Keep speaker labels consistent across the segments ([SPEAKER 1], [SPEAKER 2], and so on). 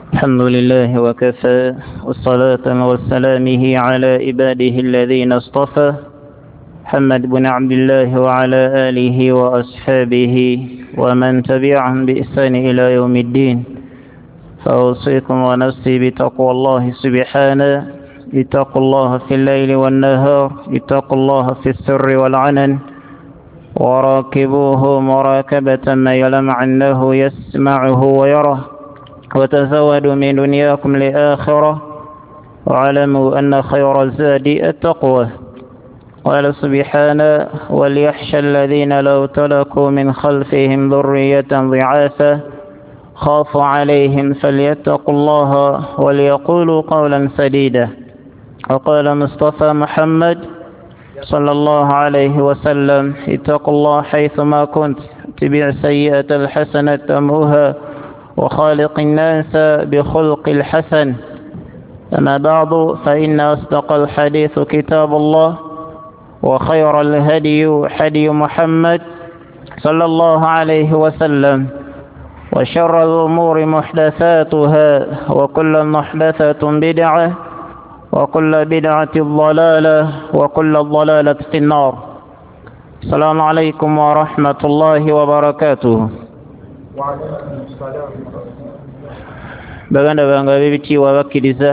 [SPEAKER 1] الحمد لله وكفى والصلاة والسلامه على عباده الذين اصطفى محمد بن عبد الله وعلى آله وأصحابه ومن تبعهم بإحسان إلى يوم الدين. فأوصيكم ونفسي بتقوى الله سبحانه. اتقوا الله في الليل والنهار، اتقوا الله في السر والعلن، وراكبوه مراكبة ما يعلم أنه يسمعه ويره، وتزودوا من دنياكم لآخرة، واعلموا أن خير الزاد التقوى. قال سبحانه: وليخشى الذين لو تركوا من خلفهم ذرية ضعافا خافوا عليهم فليتقوا الله وليقولوا قولا سديدا. وقال مصطفى محمد صلى الله عليه وسلم: اتقوا الله حيثما كنت، اتبع السيئة الحسنة تمحها، وخالق الناس بخلق الحسن. أما بعد، فإن أصدق الحديث كتاب الله، وخير الهدي هدي محمد صلى الله عليه وسلم، وشر الأمور محدثاتها، وكل محدثة بدعة، وكل بدعة ضلالة، وكل ضلالة في النار. السلام عليكم ورحمة الله وبركاته.
[SPEAKER 2] وعليكم السلام.
[SPEAKER 1] baganda bange ab'ebitiibwa bakkiriza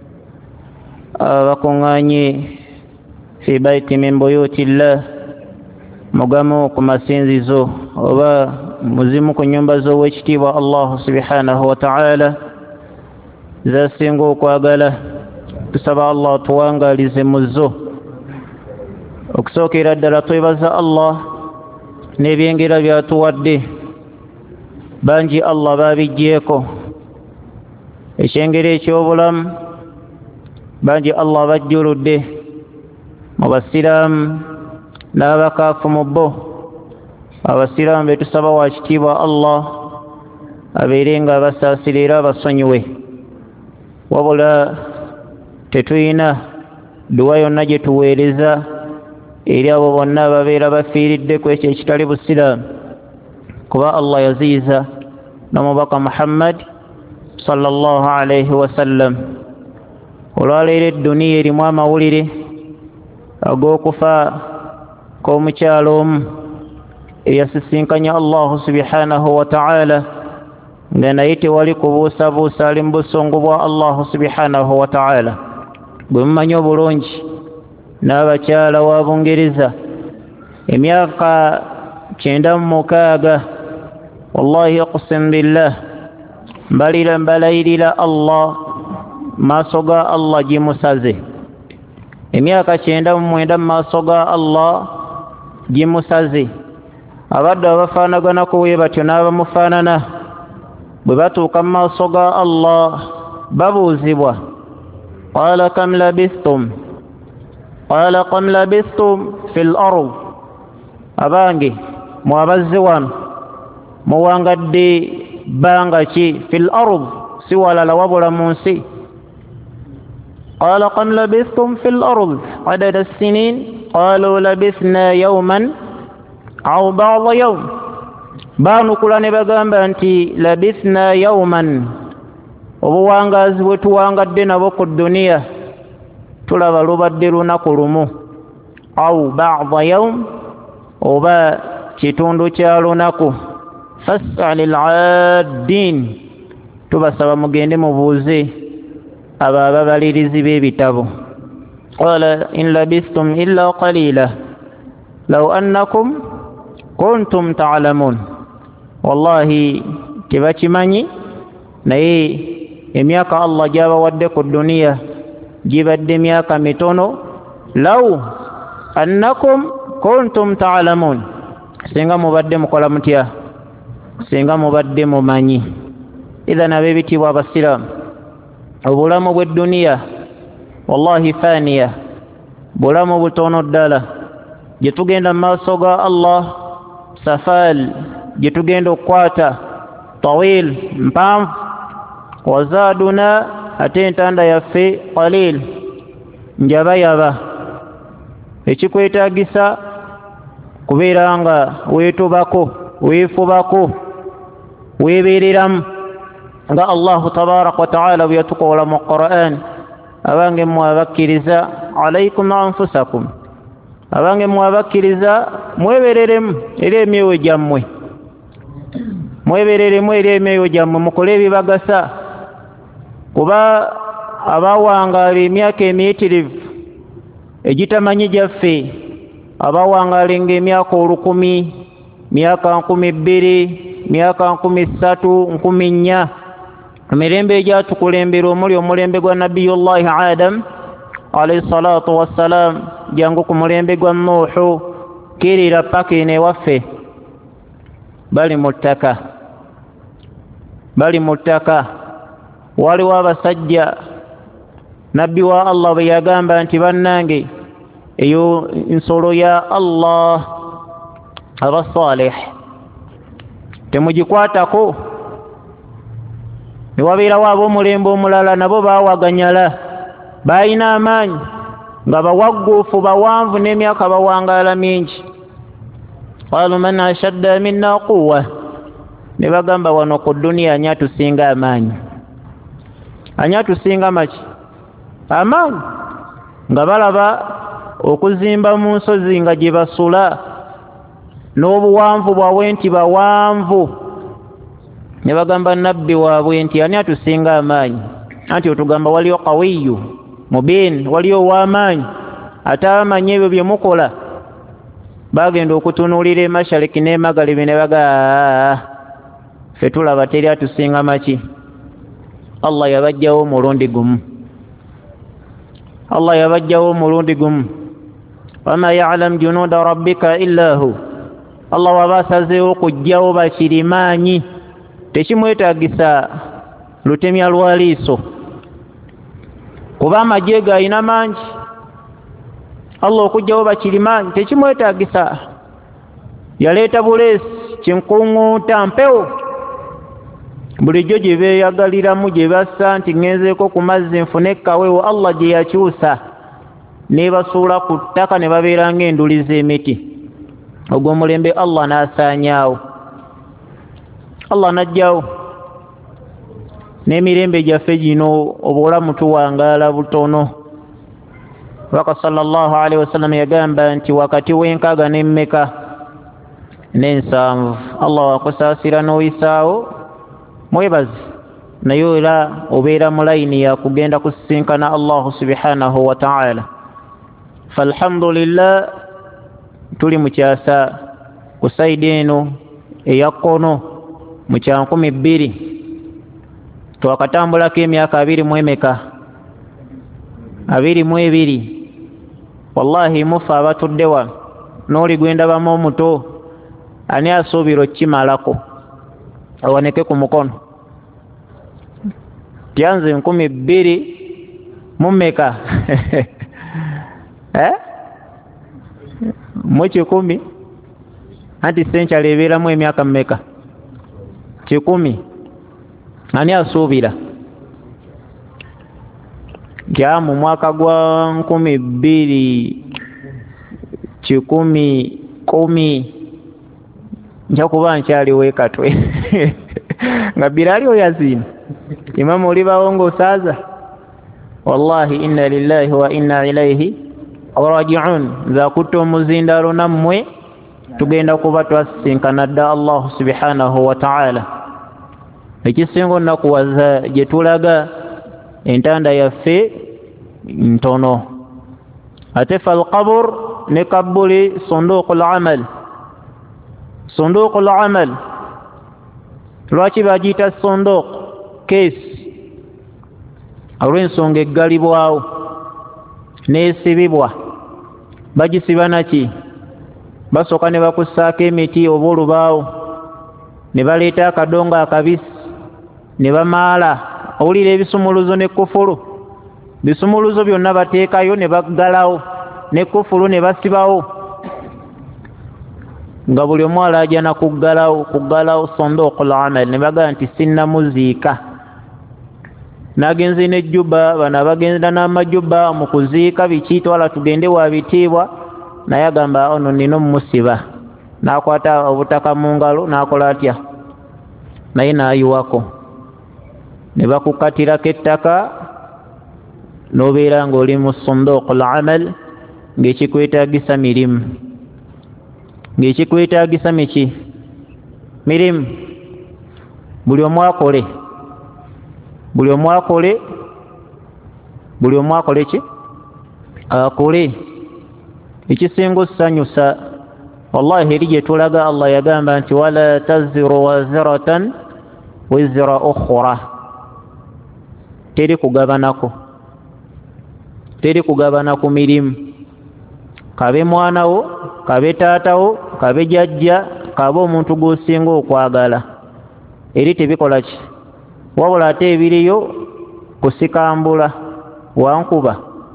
[SPEAKER 1] abakunganye fi baiti min buyutillah, mugamu ku masinzizo oba muzimu ku nyumba z'owekitiibwa Allah subhanahu wa ta'ala zasinga okwagala. Tusaba Allah tuwangalize muzo. Okusookera ddala twebaza Allah n'ebyengera byatuwadde. Bangi Allah babiggyeko. Ekyengera eky'obulamu bangi Allah bajjuludde mu basiraamu n'abakaafu mu bo. Abasiraamu betusaba wa kitiibwa Allah abeere nga abasaasira era abasonyiwe, wabula tetuyina duwa yonna gye tuweereza eri abo bonna ababeera bafiiridde ku ekyo ekitali busiraamu, kuba Allah yaziyiza n'omubaka Muhammad sallallahu alayhi wasallam. Olwaleero edduniya erimu amawulire ag'okufa kw'omukyalo omu eyasisinkanya Allah subhanahu wa ta'ala, nga naye tewali kubuusabuusa, ali mu busungu bwa Allah subhanahu wa ta'ala. Bwe mumanyi obulungi n'abakyala wa Bungereza emyaka 96, wallahi aqsim billah, mbalayirira Allah maaso ga Allah gimusaze. Emyaka 99 mu maaso ga Allah gimusaze. Abadde abafaanagana kuwe batyo n'abamufaanana bwe batuuka mu maaso ga Allah babuuzibwa, qala kam labithtum, qala kam labithtum fil ard, abange mwabazze wano muwangadde bbanga ki? Fil ard, si walala wabula mu nsi. Qala kam labithtum fil ard adada as-sinin, qalu labithna yawman aw ba'da yawm. Baanukula ne bagamba nti labithna yawman, obuwangazi bwe tuwangadde nabo ku duniya tulaba lubadde lunaku lumu, aw ba'da yawm, oba kitundu kya lunaku. Fas'alil 'addin, tubasaba mugende mubuuze abo ababalirizi b'ebitabo. Qala in labithtum illa qalila law annakum kuntum ta'lamun. Wallahi tebakimanyi, naye emyaka Allah gy'abawadde ku duniya gibadde myaka mitono. Law annakum kuntum ta'lamun, singa mubadde mukola mutya, singa mubadde mumanyi. Idhan ab'ebitiibwa abasiraamu, obulamu bw'edduniya wallahi faniya, bulamu butono ddala. Gye tugenda mu maaso ga Allah, safal gye tugenda okukwata tawil, mpanvu. Wazaaduna, ate entanda yaffe qalil, njabayaba. Ekikwetaagisa kubeera nga weetubako, weefubako, weebeereramu nga Allah tabaraka wa ta'ala biyatukola mu Qur'an abange mwabakiriza alaykum anfusakum abange mwabakiriza mwebereremu eri emyoyo gyammwe mwebereremu eri emyoyo gyammwe mukole ebibagasa kuba abawangaala emyaka emiyitirivu egitamanyi gyaffe abawangaala emyaka 10 myaka 20 myaka 30 4 emirembe egyatukulembera omuli omulembe gwa nabiyullahi Adam alayhi salatu wassalam jangu ku mulembe gwa Nuhu kirira paka ene waffe bali mutaka waliwo abasajja nabbi wa Allah bwe yagamba nti bannange eyo nsolo ya Allah abasalih temugikwatako newabeerawo ab'omulembe omulala nabo baawaganyala balina amaanyi nga bawagguufu bawanvu n'emyaka bawangaala mingi qalu man ashadda minna quwwa ne bagamba wano ku duniya ani atusinga amaanyi ani atusinga maki amaanyi nga balaba okuzimba mu nsozi nga gye basula n'obuwanvu bwabwe nti bawanvu ne bagamba nabbi waabwe nti ani atusinga amaanyi anti otugamba waliyo qawiyu mubin waliyo w'amaanyi ate amanyi ebyo bye mukola bagenda okutunuulira emashariki n'emagalibi ne baga ffe tulaba teri atusinga maki Allah yabajjawo omulundi gumu wama ya'lam junuda rabbika illa hu Allah wabasazeewo okujjawo bakirimaanyi tekimwetaagisa lutemya lwaliiso kuba amagye gayina mangi Allah okujjawo bakirimaanyi tekimwetaagisa yaleeta buleesi kinkuŋŋuuta mpewo bulijjo gye beeyagaliramu gye bassa nti ŋŋenzeeko ku mazzi nfune ekkaweewo Allah gye yakyusa ne basuula ku ttaka ne babeera ng'enduli z'emiti ogw'omulembe Allah n'asaanyaawo Allah n'ajjawo n'emirembe gyaffe gino obulamu tuwangaala butono Baka sallallahu alaihi wasallam yagamba nti wakati w'enkaaga n'emmeka n'ensanvu Allah wakusaasira n'oyisaawo mwebazi naye era obeera mu layini ya kugenda kusisinkana Allah subhanahu wa ta'ala falhamdulillah tuli mu kyasa ku sayidi eno eya kkono mu kya 2000 twakatambulako emyaka 22 wallahi mufa abatudde wano n'oli gwendabamu omuto ani asuubira okkimalako awaneke ku mukono tyanze 2000 mumeka mu 10 anti senkyali ebeeramu emyaka mmeka 10 ani asuubira kya mu mwaka gwa 2010 nja kuba nkyaliwo ekatwe nga birali oyazina imamu olibawo ng'osaaza wallahi inna lillahi wa inna ilaihi raji'un za kutta omuzindalo nammwe tugenda kuba twasisinkana dda Allah subhanahu wa ta'ala ekisinga onnakuwaza gye tulaga entanda yaffe ntono ate falqabur ne kabbuli sunduqul amal lwaki bagiyita sunduq keesi olw'ensonga eggalibwawo n'esibibwa bagisiba naki basooka ne bakussaako emiti oba olubaawo ne baleeta akadongo akabisi ne bamaala owulira ebisumuluzo n'ekkufulu bisumuluzo byonna bateekayo ne baggalawo n'ekkufulu ne basibawo nga buli omu alaajja na kuggalawo sunduqul amal ne bagamba nti sinnamuziika nagenze n'ejjuba bano abagenda n'amajjuba mu kuziika biki twala tugende wa bitiibwa naye agamba ono nina omumusiba n'akwata obutaka mu ngalo n'akola atya naye n'ayiwako ne bakukatirako ettaka n'obeera ng'oli mu sunduuq al-amal ng'ekikwetaagisa mirimu ng'ekikwetaagisa mirimu buli omu akole ki akole ekisinga okusanyusa. Wallahi eri gye tulaga Allah yagamba nti wala taziru waziratan wizra ukhra, teri kugabana ku mirimu, kabe mwana wo, kabe taata wo, kabe jjajja, kabe omuntu gw'osinga okwagala, eri tebikola ki wabula ate ebiriyo kusikambula, wankuba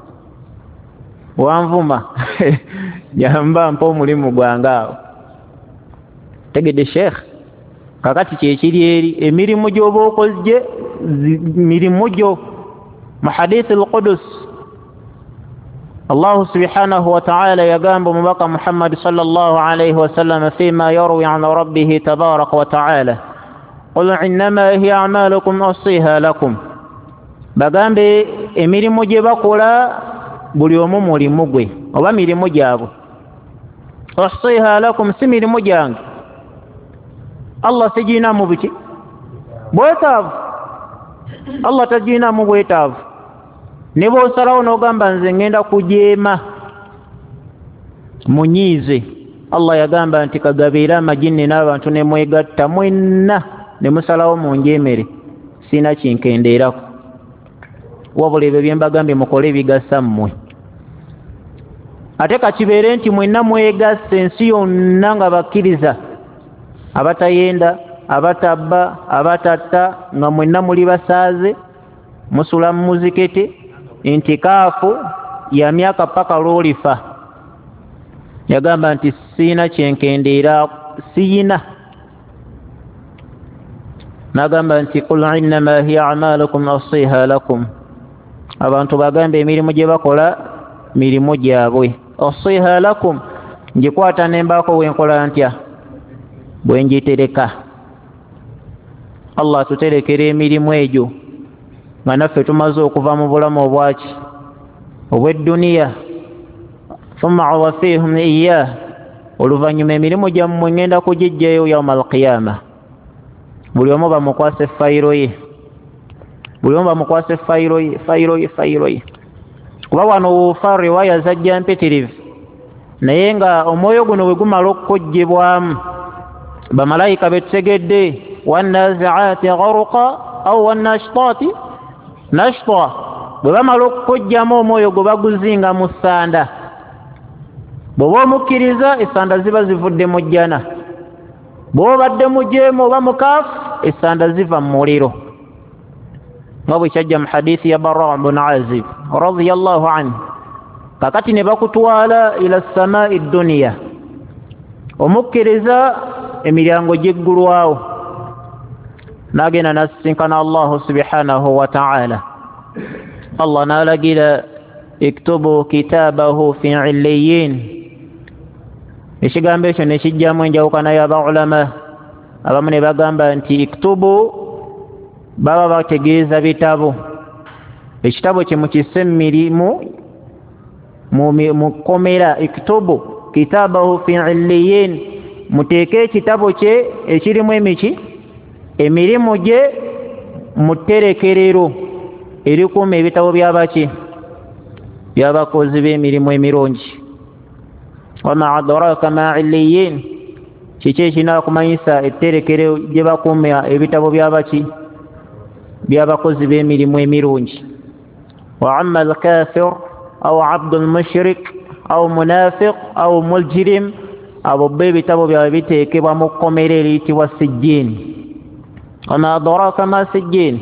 [SPEAKER 1] wanvuma jamba mpa omulimu gwange awo. Tegedde sheikh, kakati kyekiri eri emirimu gy'oba okoze mirimu gyo. Mu hadith al-Qudus Allah subhanahu wa ta'ala yagamba omubaka Muhammad sallallahu alayhi wa sallam fima yarwi an rabbih tabaraka wa ta'ala qul innama hiya a'malukum usiha lakum, bagambe emirimu gye bakola buli omu mulimu gwe oba mirimu gyabwe. Usiha lakum, si mirimu gyange. Allah sijinamu biki bwetaavu, Allah tajinamu bwetaavu. Ne bw'osalawo n'ogamba nze ngenda kujeema munyiize, Allah yagamba nti kagabeera amajinni n'abantu ne mwegatta mwenna ne musalawo munjeemere, sina kinkendeerako, wabula ebyo bye mbagambye mukole ebigasa mmwe. Ate kakibeere nti mwenna mwegasse ensi yonna nga bakkiriza, abatayenda, abatabba, abatatta, nga mwenna muli basaaze, musula mu muzikete, intikaafu ya myaka paka lw'olifa. Yagamba nti siina kyenkendeera, siina. Nagamba nti qul innama hiya a'malukum usiha lakum, abantu bagambe emirimu gye bakola mirimu gyabwe. Usiha lakum, ngikwata nembaako wenkola ntya bwenjitereka. Allah tuterekera emirimu egyo nga naffe tumaze okuva mu bulamu obwaki obw'edduniya. Thumma awafihum iyah, oluvannyuma emirimu gyammwe ngenda kugijjayo yawma al-qiyama. Buli omu bamukwase fayiro ye, fayiro ye. Kuba wano woofa riwaya zajja mpitirivu, naye nga omwoyo guno bwe gumala okukojjebwamu, bamalayika betutegedde wannazi'ati gharqa aw wannashitati nashta, bwe bamala okukojjamu omwoyo gwe baguzinga mu ssanda. Bw'oba omukkiriza essanda ziba zivudde mu jjana, bw'obadde mujeemu oba mukaafu essanda ziva mu muliro. nga bwe kyajja mu hadithi ya Bara ibn Azib radiyallahu anhu. Kakati ne bakutwala ila samaa'i dunya, omukkiriza emiryango giggulwawo n'agenda n'asisinkana Allah subhanahu wa ta'ala. Allah n'alagira iktubu kitabahu fi illiyin. Ekigambo ekyo ne kijjamu enjawukana y'abaulama. Abamu ne bagamba nti iktubu baba bategeeza bitabo. Ekitabo kye mukisse mirimu mu komera. Iktubu kitabahu fi illiyin, muteeke ekitabo kye ekirimu emiki emirimu gye mu tterekerero erikuuma ebitabo by'abaki by'abakozi b'emirimu emirungi. Wama adraka ma illiyin, kiki ekinaakumanyisa etterekero gye bakuuma ebitabo by'abaki by'abakozi b'emirimu emirungi. Wa amma al-kafir aw abdu al-mushrik aw munafiq aw muljirim, abo b'ebitabo byabwe biteekebwa mu kkomera eriyitibwa sijjiini. Wama adraka ma sijjiin,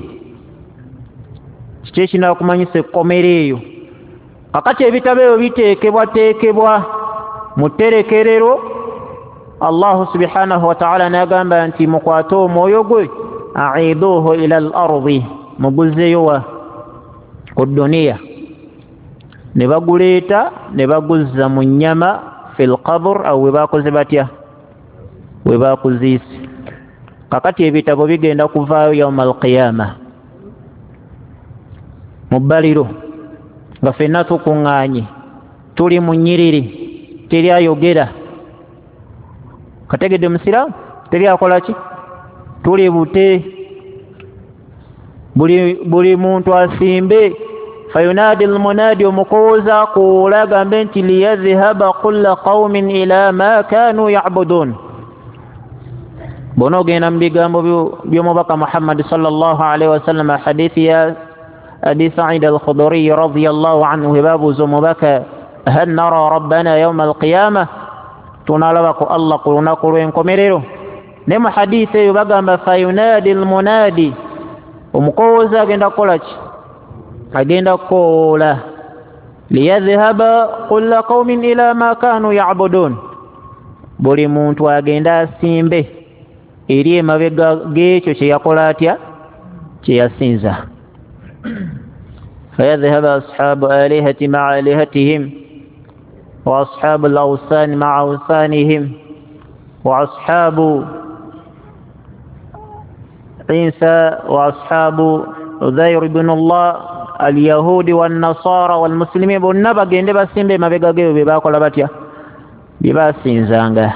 [SPEAKER 1] kiki ekinaakumanyisa ekkomera eyo. Kakati ebitabo ebyo biteekebwa mu tterekerero. Allah subhanahu wa ta'ala n'agamba nti mukwate omwoyo gwe a'iduhu ila al-ardi, muguzeyo ku duniya. Ne baguleeta ne baguzza mu nnyama fil qabr, awo we baakoze batya, we baakuziise. Kakati ebitabo bigenda kuvaayo yawma al-qiyama. mubbaliro nga ffenna tukuŋŋaanye tuli mu nnyiriri teri ayogera kategedde musiraamu teri akola ki tuli bute buli muntu asimbe fayunadi almunadi omukowooza akoola agambe nti liyadhhaba kulla qaumin ila ma kanu ya'budun bonogenda mu bigambo by'omubaka Muhammad sallallahu alaihi wasallam hadithi ya Abi Sa'id al-Khudri radiyallahu anhu babuza omubaka hal nara rabbana yawma al-qiyamah tunalaba ku Allah ku lunaku lw'enkomerero ne mu hadithi eyo bagamba fayunadi almunadi omukowooza agenda kukola ki agenda kukoola liyadhhaba kulla qaumin ila ma kanu ya'budun buli muntu agenda asimbe eri emabega g'ekyo kye yakola atya kye yasinza fayadhhaba ashabu alihati ma'a alihatihim wa ashabu al-awsani ma'a awsanihim wa ashabu Isa wa ashabu Uzair ibn Allah al-Yahudi wan-Nasara wal-Muslimin bonna bagende basimbe mabega geyo be bakola batya bye basinzanga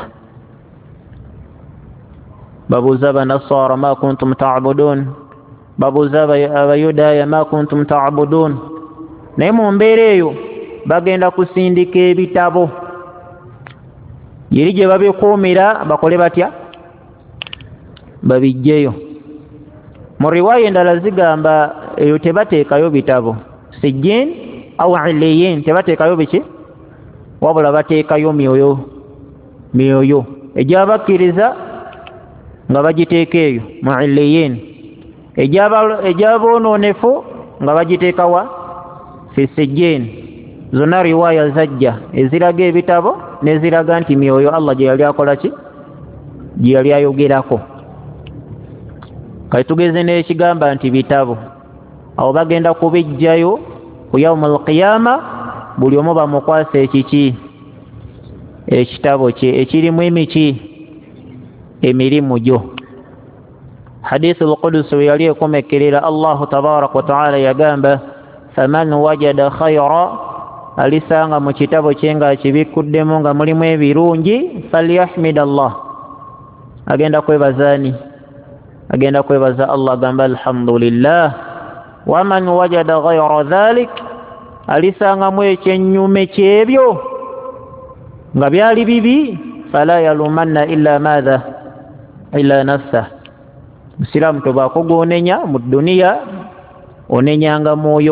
[SPEAKER 1] babuza Banasara ma kuntum ta'budun babuza Abayuda ma kuntum ta'budun naye mu mbeera eyo bagenda kusindika ebitabo yeri gye babikuumira bakole batya babijjeyo mu riwaya endala zigamba eyo tebateekayo bitabo sijjin au iliyin tebateekayo biki wabula bateekayo myoyo egy'abakkiriza nga bagiteeka eyo mu iliyin egy'aboononefu nga bagiteeka wa fi sijjin zonna riwaya zajja eziraga ebitabo n'eziraga nti myoyo Allah gye yali akola ki gye yali ayogerako kati tugeze n'ekigamba nti bitabo awo bagenda kubijjayo ku yaumul qiyama buli omu bamukwasa ekiki ekitabo kye ekirimu emiki emirimu gyo hadithul qudus yali ekomekkerera Allahu tabaraka wa taala yagamba faman wajada khayra alisanga mu kitabo kye nga kibikuddemu nga mulimu ebirungi falyahmid Allah agenda kwebazaani agenda kwebaza Allah gamba alhamdulillah waman wajada ghayra dhalik alisanga mu ekyennyume kyebyo nga byali bibi fala yalumanna illa madha illa nafsa musiramu tobaako gw'onenya mu duniya onenyanga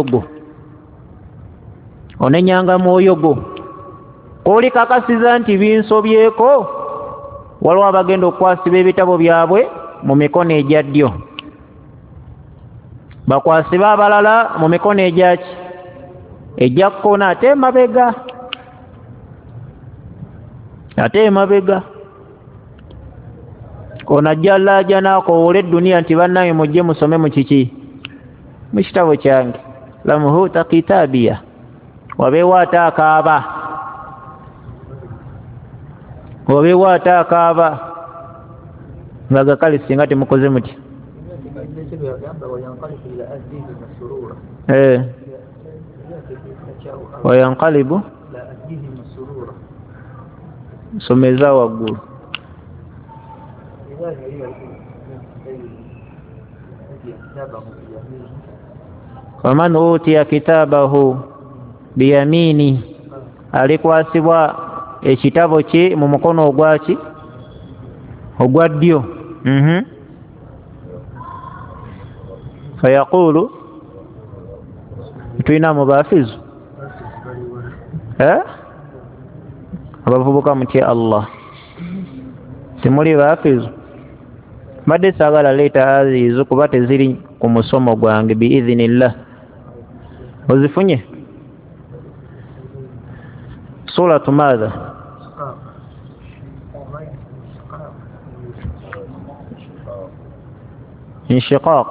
[SPEAKER 1] mwoyo gwo kooli kakasiza nti binsobyeko waliwo abagenda okukwasiba ebitabo byabwe mu mikono egya ddyo bakwasiba abalala mu mikono egyaki ejja kkona ate emabega ono ajja lajja n'akowola edduniya nti bannange mujje musome mu kiki mu kitabo kyange lamuhuta kitabiya wabeewo ate akaaba ngaga kale singa temukoze muti wayanqalibu someza waggulu faman utiya kitabahu biyamini alikwasibwa ekitabo kye mu mukono ogwaki ogwa ddyo fayaqulu tulina mubaafizu abavubuka mutya Allah temuli baafizu mbadde saagala leeta aziizu kuba teziri ku musomo gwange biidhinillah ozifunye suratu maadha inshiqaq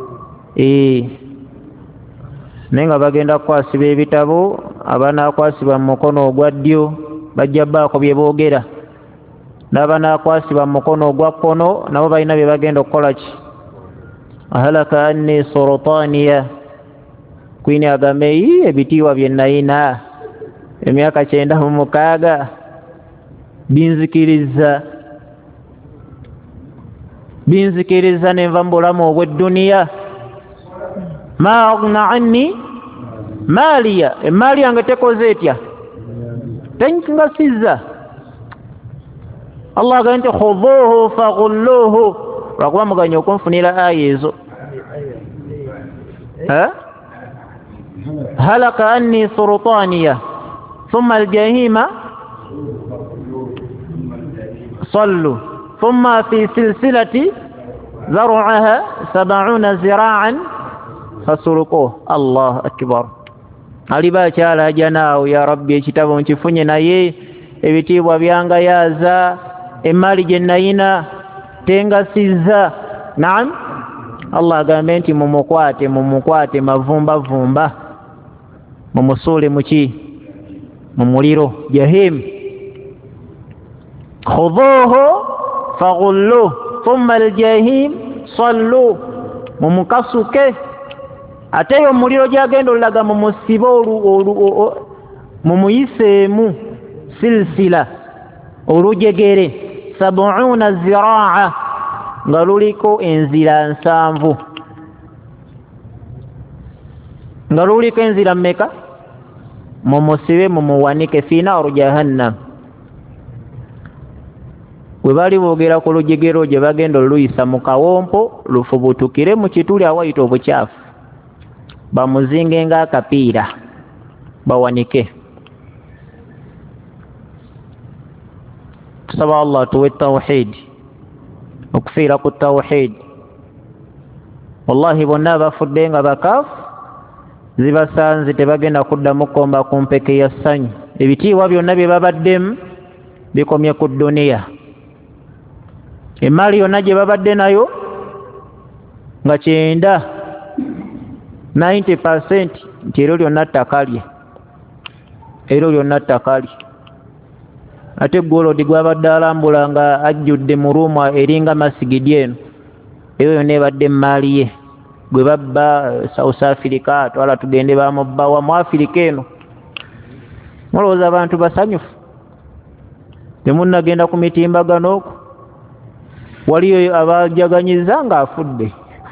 [SPEAKER 1] naye nga bagenda kukwasiba ebitabo abanaakwasiba mu mukono ogwa ddyo bajja baako bye boogera n'abanaakwasiba mu mukono ogwa kkono nabo balina bye bagenda okukola ki ahalaka anni sultaniya Queen agamba ebitiibwa bye nalina emyaka 96 binzikiriza nenva mu bulamu obw'edduniya. Ma aghna anni maaliya, emaali yange tekoze etya, tenkingasiza. Allah agamba nti khudhuuhu faghulluuhu, lwakuba muganya okunfunira aya ezo. Halaka anni sultaniya thumma aljahima sallu thumma fi silsilati zar'aha 70 zira'an fasuluquhu. Allahu akbar. Aliba kyala janaawo ya rabbi ekitabo nkifunye naye ebitiibwa byangayaza, emaali gye nayina tengasiza. Naam, Allah agamba nti mumukwate mavumba mumusuule muki, mu muliro jahim. Khudhuuhu faghulluuhu thumma aljahim sallu, mumukasuke. Ate yo muliro gyagenda olaga mumusibe mumuyiseemu silsila olujegere 70 zira'a nga luliko enzira 7. Nga luliko enzira mmeka? Mumusibe mumuwanike fi naaru jahannam. Bwe bali boogera ku lujegero gye bagenda oluyisa mu kawompo lufubutukire mu kituli awayita obukyafu, bamuzinge ng'akapiira bawanike. Tusaba Allah tuwe tawhid, okufiira ku tawhid. Wallahi bonna bafudde nga bakaafu, zibasanze tebagenda kuddamu kukomba ku mpeke ya ssanyu. Ebitiibwa byonna bye babaddemu bikomye ku dduniya. Emaali yonna gye babadde nayo nga 90% nti eryo lyonna ttaka lye, ate golodi gwabadde alambula nga ajjudde mu ruuma eringa masigidi eno, eyo yonna ebadde emaali ye. Gwe babba South Africa, twala tugende bamubbawa mu Africa eno. Mulowooza abantu basanyufu? Temunnagenda ku mitimbagano okwo, waliyo abajaganyiza nga afudde.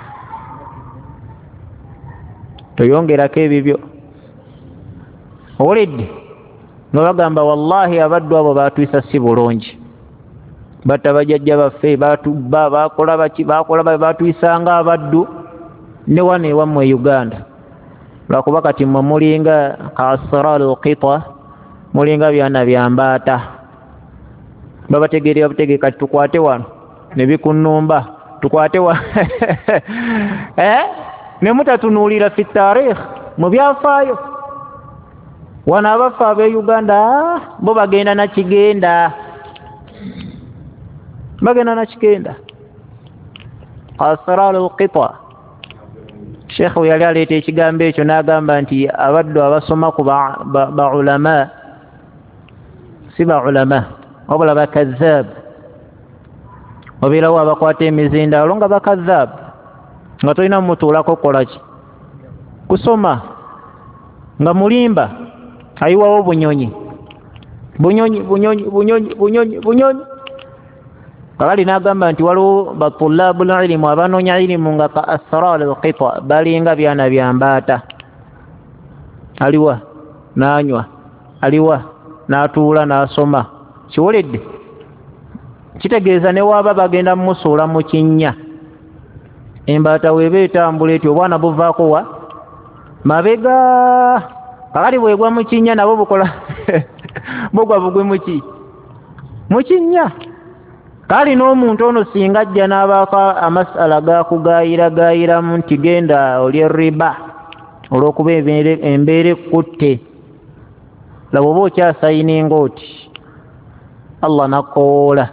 [SPEAKER 1] Toyongerako ebibyo. Owulidde nga bagamba wallahi abaddu abo batwisa si bulungi, batta bajjajja baffe, batubba, bakola batwisanga abaddu ne wano ewammwe Uganda. Lwakuba kati mmwe mulinga kasralu qita, mulinga byana byambaata. Babategeera tukwate wano ne bikunnumba, tukwate wa ne mutatunuulira fi taarikh mu byafaayo. Wano abafa ab'e Uganda bo bagenda na kigenda, asraru qita. Sheikh yali aleeta ekigambo ekyo n'agamba nti abaddu abasoma ku baulama si baulama wabula bakazzab. Obeerawo abakwata emizindaalo nga bakazzab, nga tolina mutuulako kolaki kusoma, nga mulimba ayiwawo bunyonyi. Kabali n'agamba nti waliwo batulabul ilmu, abanoonya ilimu nga ka asrarul qita, balinga byana byambaata. Aliwa n'anywa, aliwa n'atuula n'asoma. Kiwulidde? Kitegeeza ne waaba bagenda mmusuula mu kinnya, embaata weeba etambula etyo, obwana buvaako wa mabega. Kakati bwegwa mu kinnya nabo bukola bugwa bugwe mu kinnya. Kali n'omuntu ono singa ajja n'abaako amasala gakugaayiragaayiramu nti genda olye riba olw'okuba embeera ekkutte, laba oba okyasayininga oti Allah nakoola.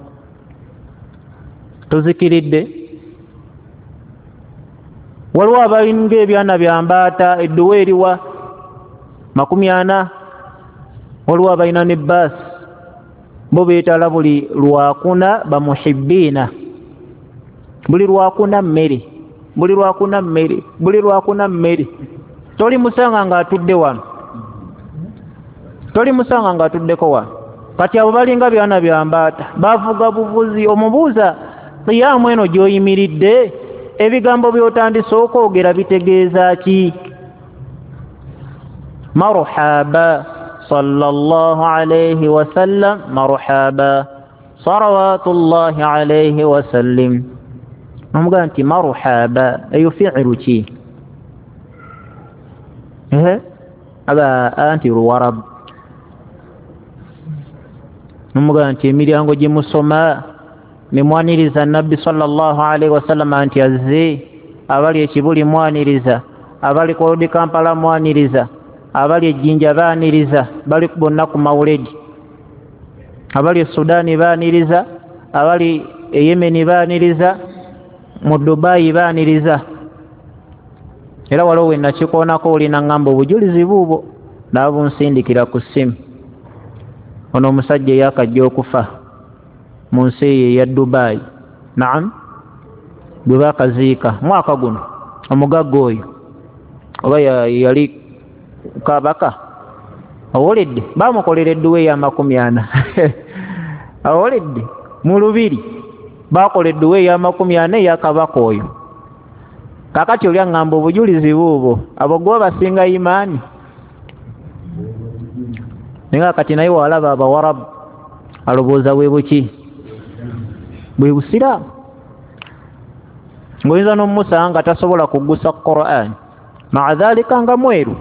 [SPEAKER 1] Tuzikiridde waliwo abalinga ebyana byambaata, edduwa eriwa 40, waliwo abalina ne baasi, bo beetala buli lwakuna bamuhibbiina, buli lwakuna mmere.
[SPEAKER 3] toli musanga nga atudde wano, toli musanga nga atuddeko wano. Kati abo balinga byana byambaata bavuga buvuzi. Omubuuza qiyaamu eno gy'oyimiridde ebigambo by'otandise okwogera bitegeeza ki? Marhaba sallallahu alayhi wa sallam, marhaba salawatullahi alayhi wa sallim. Omugamba nti marhaba eyo fi'lu ki? Aba anti ruwarab. Omugamba nti emiryango gye musoma ne mwaniriza Nabbi sallallahu alayhi wa sallam anti azze, abali ekibuli mwaniriza, abali ku Road Kampala mwaniriza, abali ejjinja baaniriza, bali bonna ku mawuledi, abali e Sudaani baaniriza, abali e Yemeni baaniriza, mu Dubai baaniriza. Era waliwo we nakikoonako olina ngamba obujulizi buubwo naabunsindikira ku ssimu. Ono omusajja eyakajja okufa mu nsi eya Dubai, naam, gwe baakaziika mwaka guno, omugagga oyo oba yali kabaka awoledde, baamukolera edduwa ey'amakumi-ana awoledde mu Lubiri, baakola edduwa ey'amakumi-ana eya kabaka oyo. Kakati oli aŋŋamba obujulizi buubwo, abo gwe basinga imaani. Naye kati naye walaba Abawarabu alowooza bwe buki? Bwe Busiraamu. Ng'oyinza n'omusanga nga tasobola kuggusa Qur'an, maa dhaalika nga mweru.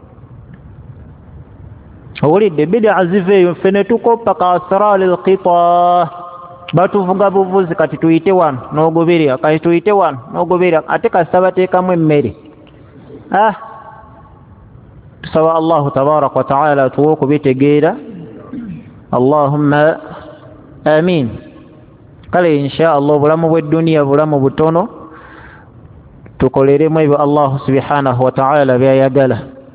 [SPEAKER 3] Owulidde bid'a ziveeyo, ffe ne tukoppa ka asraalil qitaa, batuvuga buvuzi kati tuyite wano n'ogoberera, kati tuyite wano n'ogoberera, ate kasita bateekamu emmere. Tusaba Allahu tabaaraka wa ta'ala tuwe okubitegeera. Allahumma amiin. Kale insha Allah obulamu bw'edduniya bulamu butono, tukoleremu ebyo Allah subhanahu wa ta'ala byayagala.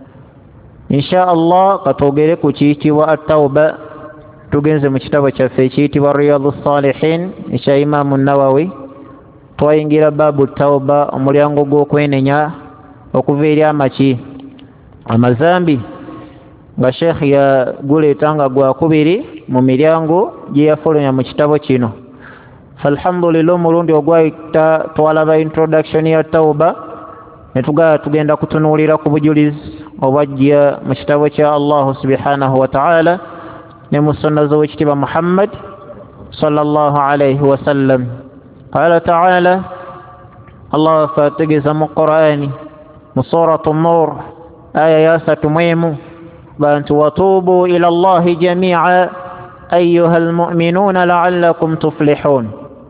[SPEAKER 3] Insha Allah katwogere ku kiyitibwa at-tawba. Tugenze mu kitabo kyaffe ekiyitibwa Riyadus Salihin ekya Imaamu Nawawi. Twayingira baabu tawba, omulyango gw'okwenenya okuva eri amaki, amazambi, nga Sheikh yaguleeta nga gwakubiri mu miryango gye yafulumya mu kitabo kino. Falhamdulillah, omulundi ogwayita twalaba introduction ya tawba, ne tugenda kutunuulira ku bujulizi obwajja mu kitabo kya Allah subhanahu wa ta'ala ne mu sunna z'owekitiibwa Muhammad sallallahu alayhi wa sallam. Qala ta'ala, Allah fategeza mu Qur'ani mu suratu Nur aya ya 3 bantu watubu ila Allahi jami'a ayyuhal mu'minuna la'allakum tuflihun.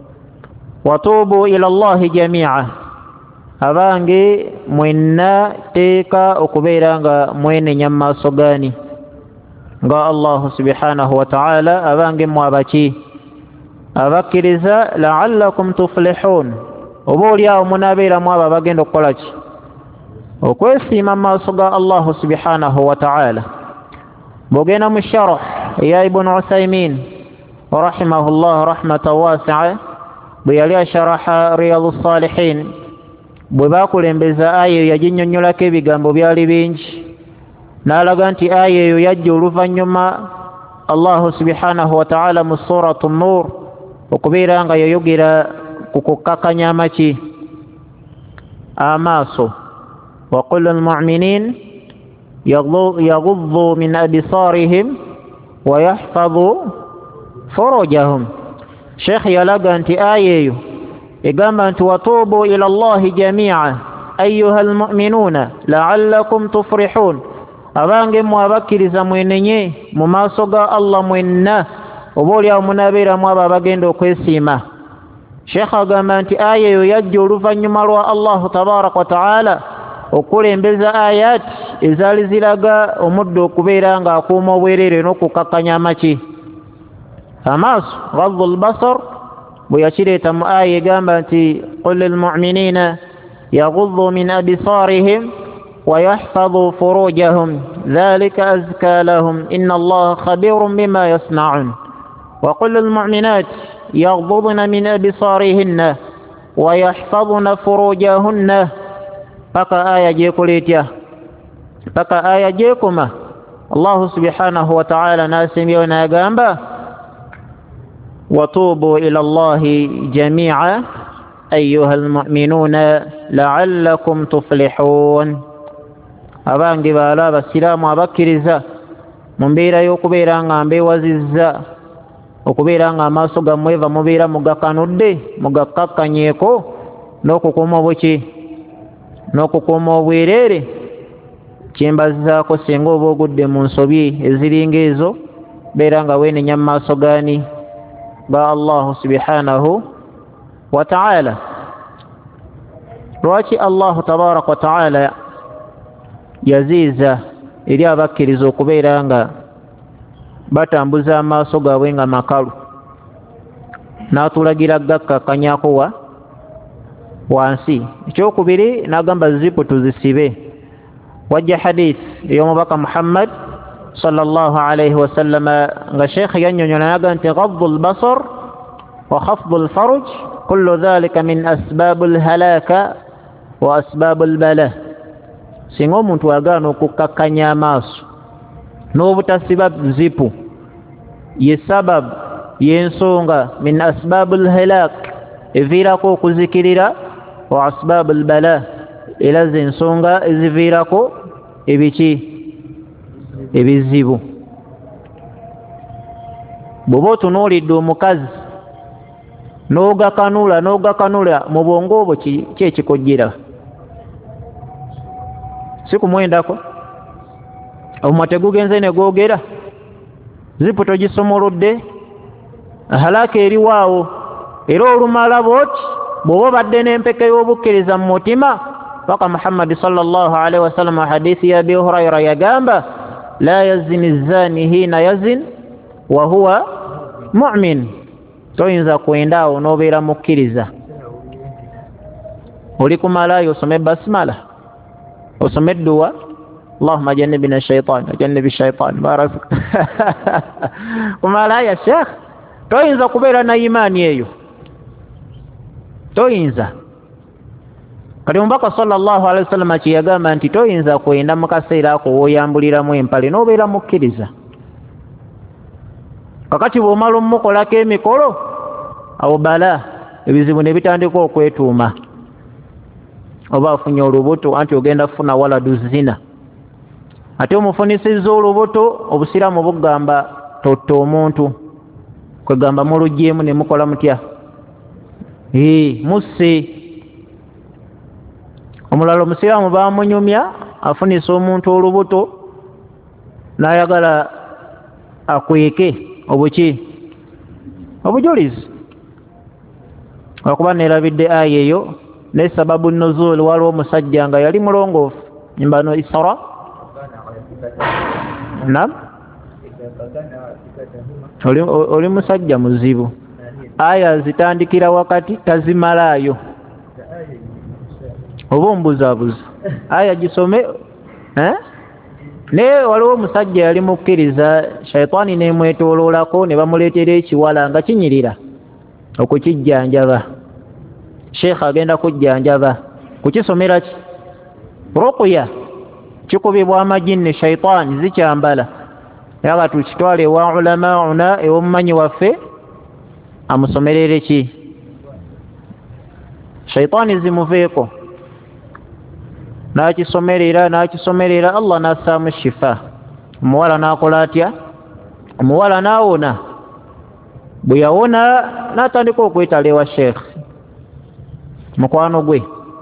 [SPEAKER 3] Watubu ila Allahi jami'a, abange mwenna teeka okubeera nga mwenenya mu maaso gani nga Allah subhanahu wa ta'ala, abange mwabaki abakkiriza, la'allakum tuflihun, oba oliawo munaabeera mu abo abagenda okukola ki? Okwesiima mu maaso ga Allah subhanahu wa ta'ala. Bw'ogenda mu sharh eya Ibn Uthaymin rahimahullah rahmatan wasi'a, bwe yali asharaha Riyadus Salihin, bwe baakulembeza aya eyo yaginnyonnyolako ebigambo byali bingi, n'alaga nti aya eyo yajja oluvannyuma Allah subhanahu wa ta'ala mu suratu Nur okubeera nga yayogera ku kukkakanya amaki, amaaso. Wa qul lil mu'minin yaghuddu min absarihim wa yahfadhu furujahum. Sheikh yalaga nti aya eyo egamba nti watubu ila Allahi jami'a ayyuhal mu'minuna la'allakum tuflihun, abange mwabakkiriza mwenenye mu maaso ga Allah mwenna, oba oliawo munaabeeramu abo abagenda okwesiima. Sheikh agamba nti aya eyo yajja oluvannyuma lwa Allah tabaaraka wa ta'ala okulembeza ayat ezaali ziraga omuddo okubeera ng'akuuma obwereere n'okukakkanya amaki, amaaso. Ghaddu lbasar bwe yakireeta mu aya egamba nti qul lilmu'minina yaghuddu min absarihim wa yahfadhu furujahum dhalika azka lahum inna Allaha khabirun bima yasna'un. Wa qul lilmu'minat yaghdudna min absarihinna wa yahfadhna furujahunna, paka aya gyekuleetya paka aya jekoma Allah subhanahu wa ta'ala nasimyo na yagamba watubu ila Allah jami'a ayyuhal mu'minuna la'allakum tuflihun. Abangi bala abasiramu abakiriza mumbeera y'okubeera nga mbeewazizza okubeera nga amaaso gammwe mubeera mugakanudde mugakkakanyeeko n'okukuuma obuki n'okukuuma obwereere kyembazaako singa oba ogudde mu nsobi eziringa ezo beera nga weenenya mu maaso gaani ga Allahu subhanahu wa ta'ala. Lwaki Allahu tabaraka wa ta'ala yaziiza eri abakkiriza okubeera nga batambuza amaaso gaabwe nga makalu n'atulagira gakkakanyako wansi? Ekyokubiri n'agamba zipu tuzisibe. Wajja hadith ey'omubaka Muhammad sallallahu alayhi wa sallam nga sheikh yannyonnyola naga nti ghaddu al-basar wa khafdu al-farj kullu dhalika min asbabu al-halaka wa asbabu al-bala. Singa omuntu agaana okukakkanya amaaso n'obutasiba zipu ye sababu y'ensonga min asbabu al-halak eviirako okuzikirira wa asbabu al-bala era z'ensonga eziviirako ebiki ebizibu. Bw'oba otunuulidde omukazi n'ogakanula mu bwongo obwo ki ekikojjera? Si kumwendako omumwa tegugenze ne googera zipu togisomolodde halaka eriwaawo era olumala bwoti bw'oba obadde n'empeke y'obukkiriza mu mutima. Paka Muhammad sallallahu alaihi wasallam hadithi ya Abi Hurayra yagamba la yazni zani hina yazin wa huwa mu'min. Toyinza kwendaawo n'obeera mukkiriza oli kumalayo osome basmala osome dduwa Allahumma jannibna shaytan jannibi shaytan barak kumala ya sheikh toyinza kubeera na imani eyo toyinza. Kati omubaka sallallahu alaihi wasallam kiyagamba nti toyinza kwenda mu kaseera ako w'oyambuliramu empale n'obeera mukkiriza. Kakati bw'omala omukolako emikolo awo bala ebizibu ne bitandika okwetuuma. Oba afunye olubuto anti ogenda kufuna waladu zina, ate omufunisizza olubuto obusiraamu bugamba totta omuntu kwegamba muluggyemu ne mukola mutya musse. Omulala omusiraamu bamunyumya afunisa omuntu olubuto n'ayagala akweke obuki obujulizi okuba neerabidde aya eyo ne sababu nuzul waliwo omusajja nga yali mulongoofu mbano Isra nam oli musajja muzibu aya zitandikira wakati tazimalaayo oba ombuzaabuza aya gisome ne waliwo omusajja yali mukkiriza shayitaani nemwetooloolako ne bamuleetera ekiwala nga kinyirira okukijjanjaba. Sheikh agenda kujjanjaba kukisomera ki ruqya kikubibwa amajinni shayitaani zikyambala yaga tukitwale ewa ulamauna ew'omumanyi waffe amusomerere ki shayitaani zimuveeko n'akisomerera Allah n'assaamu shifa. Omuwala n'akola atya? Omuwala n'awona. Bwe yawona n'atandika okwetala ewa sheikh mukwano gwe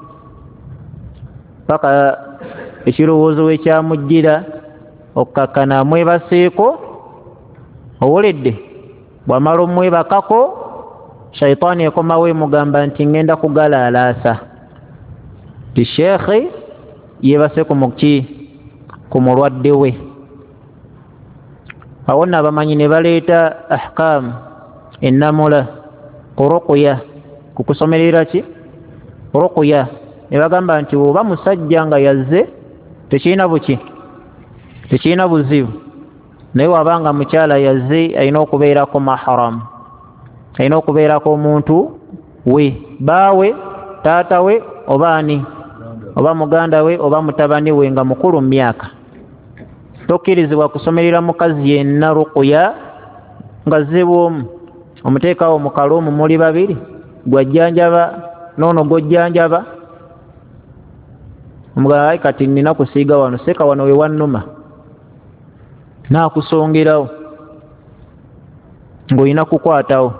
[SPEAKER 3] paka ekirowoozo we kyamujjira okkakkana amwebaseeko owoledde. Bw'amala omwebakako shayitaani ekomawo emugamba nti ngenda kugalaalaasa ti sheikh yeebase ku mulwadde we. Awo nno abamanyi ne baleeta ahkaamu ennamula ku ruqya ku kusomerera ki ruqya ne bagamba nti oba musajja nga yazze tekirina buzibu, naye wabanga mukyala yazze alina okubeerako mahram, alina okubeerako omuntu we, baawe, taata we oba ani, oba muganda we oba mutabani we nga mukulu mu myaka. tokkirizibwa kusomerera mukazi yenna ruqya nga zebwomu omuteekawo mu kaloomu muli babiri gwajjanjaba noono gojjanjaba omugala kati nina kusiiga wano seka wano we wannuma naakusongerawo ng'olina kukwatawo.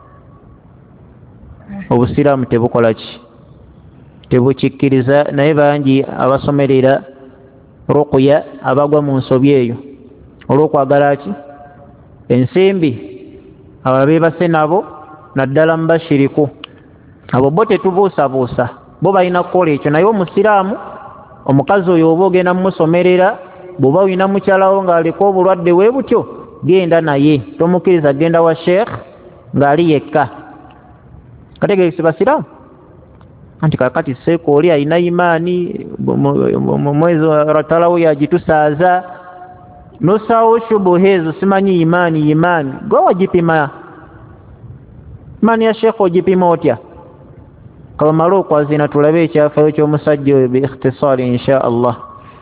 [SPEAKER 3] Obusiraamu tebukola ki tebukikkiriza, naye bangi abasomerera ruqya abagwa mu nsobi eyo olw'okwagala ki ensimbi. Abo beebase nabo naddala mubashiriku, abo bo tetubuusabuusa, bo balina kukola ekyo. Naye omusiraamu omukazi oyo oba ogenda mumusomerera, bw'oba olina mukyalawo ng'aliko obulwadde bwe butyo, genda naye, tomukkiriza genda wa sheekh ng'ali yekka. Kategeerese basiraamu anti kakati seeko oli alina imaani mwezi ratalawo yagitusaaza nosaawo shubuha ezo, simanyi imaani gwe wagipima imaani ya sheekh ogipima otya? Kamala okwazina tulabe ekyafaayo ky'omusajja oyo bi ikhtisaari insha Allah.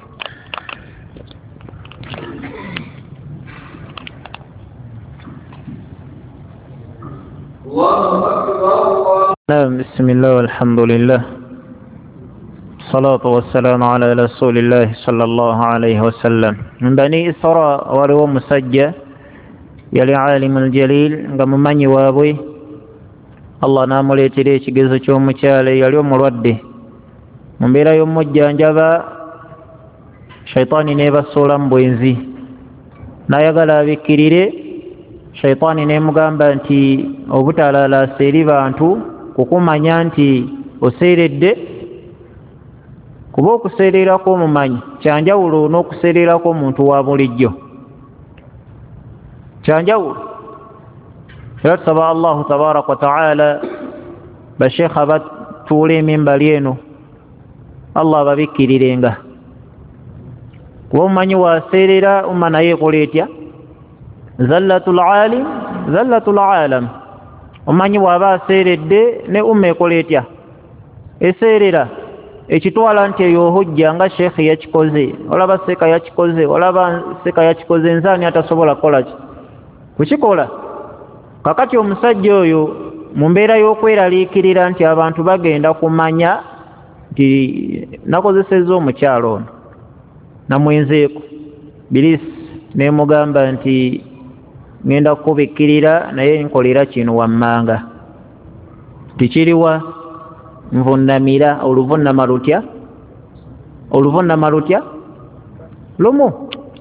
[SPEAKER 3] بسم الله والحمد لله الصلاة والسلام على رسول الله صلى الله عليه وسلم. من بني إسراء ولو مسجى يلي عالم الجليل ممني وابوي الله نامولي تريش جزو چوم چالي يلي مرده من بلا يوم مجانجبا شيطاني نيبا سولم بوينزي نا يغلا بكريري شيطاني نيمugamba nti obutalala seri bantu kukumanya nti oseeredde, kuba okuseererako omumanyi kyanjawulo n'okuseererako omuntu wa bulijjo, kyanjawulo. Era tusaba Allahu tabaraka wa taala basheekha batuula emimbali eno Allah babikkirirenga, kuba omumanyi waseerera umma naye ekola etya? Zallatul alim zallatul alam. Omanyi bw'aba aseeredde ne umma ekola etya? Eseerera. Ekitwala nti eyo hujja nga sheekh yakikoze, olaba seeka yakikoze, olaba seeka yakikoze, nzaani atasobola kukola ki? Kukikola. Kakati omusajja oyo mu mbeera y'okweraliikirira nti abantu bagenda kumanya nti nakozesezza omukyalo ono namwenzeeko, birisi neemugamba nti ngenda kukubikkirira naye nkolera kino wammanga. Tikiriwa nvunnamira oluvunnama lutya? Oluvunnama lutya? Lumu.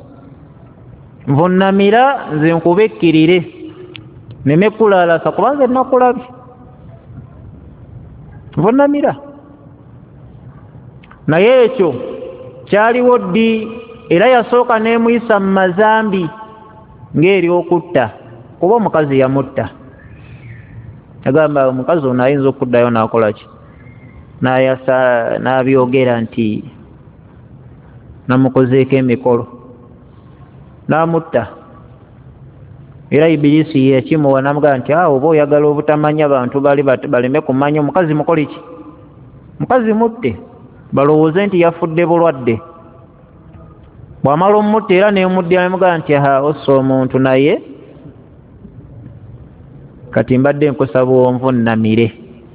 [SPEAKER 3] Nvunnamira nze nkubikkirire neme kulalasa kubanga nakulabye. Nvunnamira. Naye ekyo kyaliwo ddi era yasooka n'emuyisa mu mazambi ng'eri okutta, kuba omukazi yamutta. Yagamba omukazi ono ayinza okuddayo n'akola ki? N'ayasa n'abyogera nti namukozeeko emikolo n'amutta. Era Ibilisi yakimuwa n'amugamba nti oba oyagala obutamanya abantu bali baleme kumanya omukazi mukole ki? Mukazi mutte balowooze nti yafudde bulwadde. Bw'amala omutta era neemuddira nemugamba nti ossa omuntu naye kati mbadde nkusaba onvunnamire.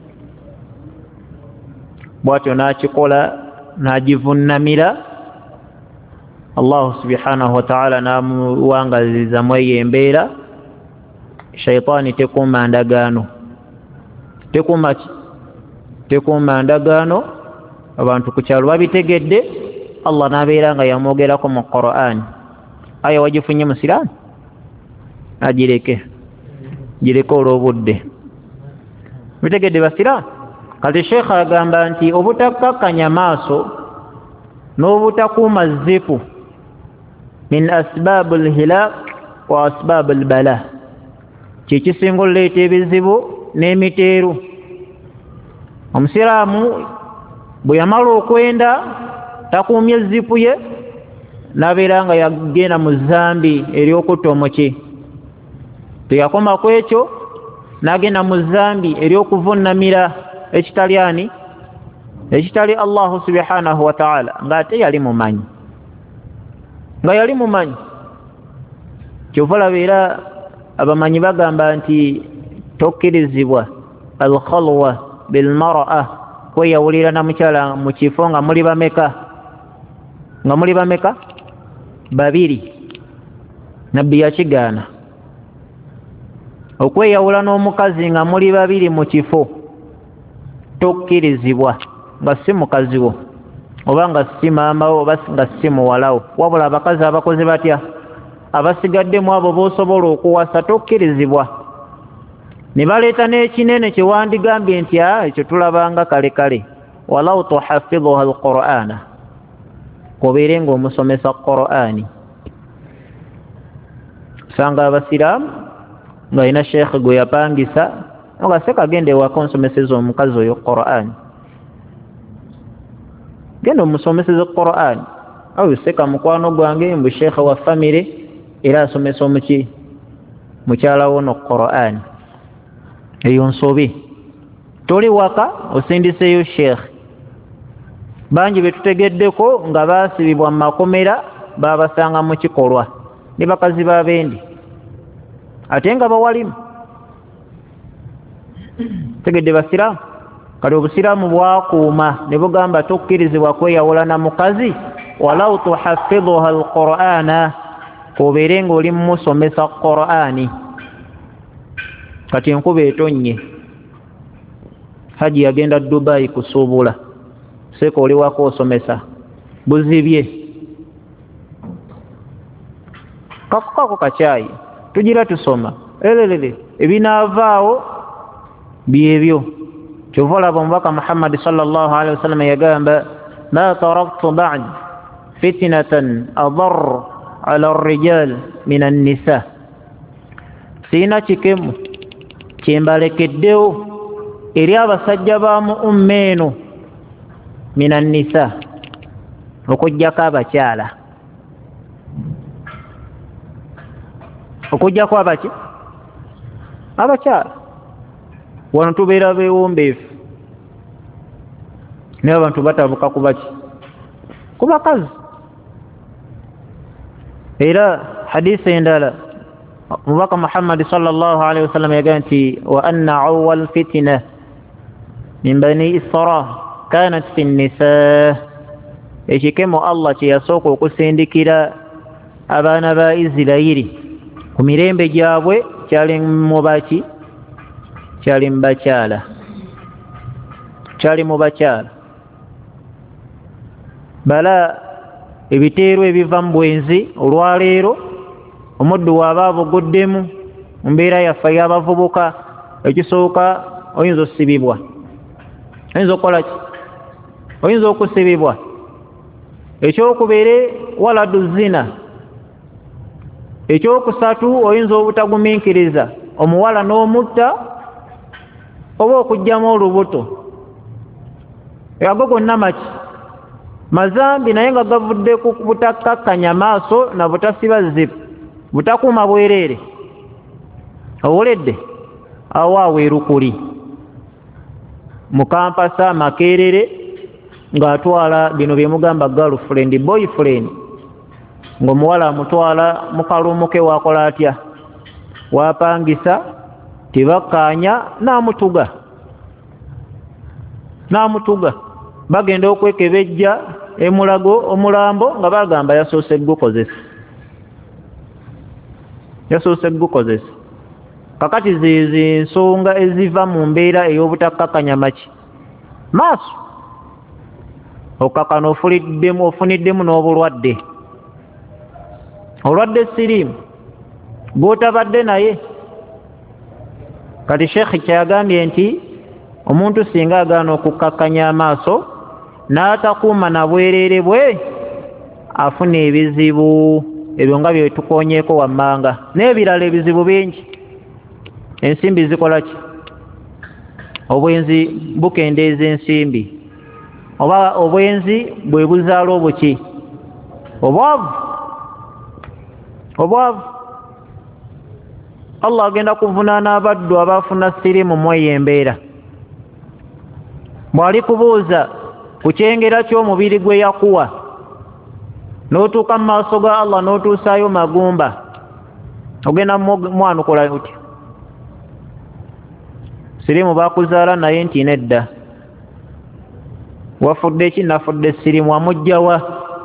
[SPEAKER 3] Bw'atyo n'akikola n'agivunnamira. Allahu subhanahu wa ta'ala n'amuwangaliza mu eyo embeera. Shaytaani tekuuma ndagaano, tekuuma ki? Tekuuma ndagaano. Abantu ku kyalo babitegedde. Allah n'abeera nga yamwogerako mu Qur'an. Aya wagifunye musiraamu? Agireke, gireke olw'obudde. Bitegedde basiraamu. Kati sheekh agamba nti obutakkakkanya maaso n'obutakuuma zzifu min asbaabul hilak wa asbaabul bala, kyekisinga oleeta ebizibu n'emiteeru. Omusiraamu bwe yamala okwenda takuumye ezzipu ye n'abeera nga yagenda mu zambi ery'okutta omuki. Teyakoma ku ekyo n'agenda mu zambi ery'okuvunnamira ekitali ani? Ekitali Allahu subhanahu wa ta'ala, ng'ate yali mumanyi. nga yali mumanyi. Kyova olaba era abamanyi bagamba nti tokkirizibwa al-khalwa bil-mar'a, kweyawulira na mukyala mu kifo nga muli bameka? Babiri. Nabbi yakigaana. Okweyawula n'omukazi nga muli babiri mu kifo tokkirizibwa, nga si mukazi wo oba nga si maama wo oba nga si muwala wo, wabula abakazi abakoze batya, abasigaddemu abo b'osobola okuwasa tokkirizibwa. Ne baleeta n'ekinene kye wandigambye nti ekyo tulabanga kale walau tuhafidhuha al-Qur'ana, kobeere ng'omusomesa Qur'ani. Sanga abasiraamu ng'alina sheekhe gwe yapangisa nga sekagenda ewaka onsomeseza omukazi oyo Qur'ani, genda omusomeseza Qur'ani. Awo seka mukwano gwange mbu sheekhe wa famire era asomesa mukyala wono Qur'ani. Eyo nsobi. Toli waka osindiseyo sheekhe. Bangi betutegeddeko nga baasibibwa mu makomera babasanga mu kikolwa ne bakazi b'abendi ate nga bawalimu. Tegedde basiraamu kale obusiraamu bwakuuma ne bugamba tokkirizibwa kweyawula na mukazi walau tuhafidhuha al-Qur'ana, kobeere ng'oli musomesa Qur'ani. Kati enkuba etonnye, haji yagenda Dubai kusuubula, seeka oli wako osomesa, buzibye. Kakukako kacaayi tugira tusoma ebinaavaawo byebyo. Kyova olaba omubaka Muhammad sallallahu alaihi wasallam yagamba ma taraktu ba'd fitnatan adar ala ar-rijal min an-nisa, siina kikemu kyembalekeddewo eri abasajja ba mu umma eno min an-nisa, okujjako abakyala. Okujjako abakyala. Wano tubeera beewombeefu naye abantu batabuka ku bakazi. Era hadisi endala omubaka Muhammad sallallahu alaihi wasallam yagamba nti wa anna awwal fitna min bani Isra kanat fi an-nisa, ekikemo Allah kye yasooka okusindikira abaana ba Isirayiri ku mirembe gyabwe kyali mu bakyala. Bala ebiteero ebiva mu bwenzi olwaleero omuddu waaba abuguddemu mu mbeera yaffe y'abavubuka, ekisooka oyinza okusibibwa, oyinza okukola ki? Oyinza okusibibwa. Ekyokubere waladu zina. Ekyokusatu oyinza obutagumiikiriza omuwala n'omutta oba okugyamu olubuto. Ago gonna mazambi naye nga gavudde ku butakkakkanya maaso na butasiba zipu, butakuuma bwereere. Owoledde awo erukuli mu kampasa Makerere ng'atwala bino bye mugamba girlfriend boyfriend, ng'omuwala amutwala mu kalumu ke wakola atya, wapangisa, tebakkaanya, n'amutuga. Bagenda okwekebejja emulago omulambo nga bagamba yasoose gukozesa. Kakati zizi nsonga eziva mu mbeera ey'obutakkakkanya maaso. Okakkana ofuniddemu n'obulwadde. Olwadde siriimu bw'otabadde naye. Kati Sheikh kyagambye nti omuntu singa agaana okukkakkanya amaaso n'atakuuma na bwereere bwe afuna ebizibu. Ebyo nga bye tukoonyeeko wammanga n'ebirala ebizibu bingi. Ensimbi zikola ki? Obwenzi bukendeeza ensimbi, oba obwenzi bwe buzaala obuki? Obwavu. Allah agenda kuvunaana abaddu abaafuna siriimu mu eyo embeera. Bw'ali kubuuza ku kyengera ky'omubiri gwe yakuwa n'otuuka mu maaso ga Allah n'otuusaayo magumba ogenda mwana okola otya? Siriimu bakuzaala naye nti nedda wafudde ki? Nafudde siriimu. Amugjawa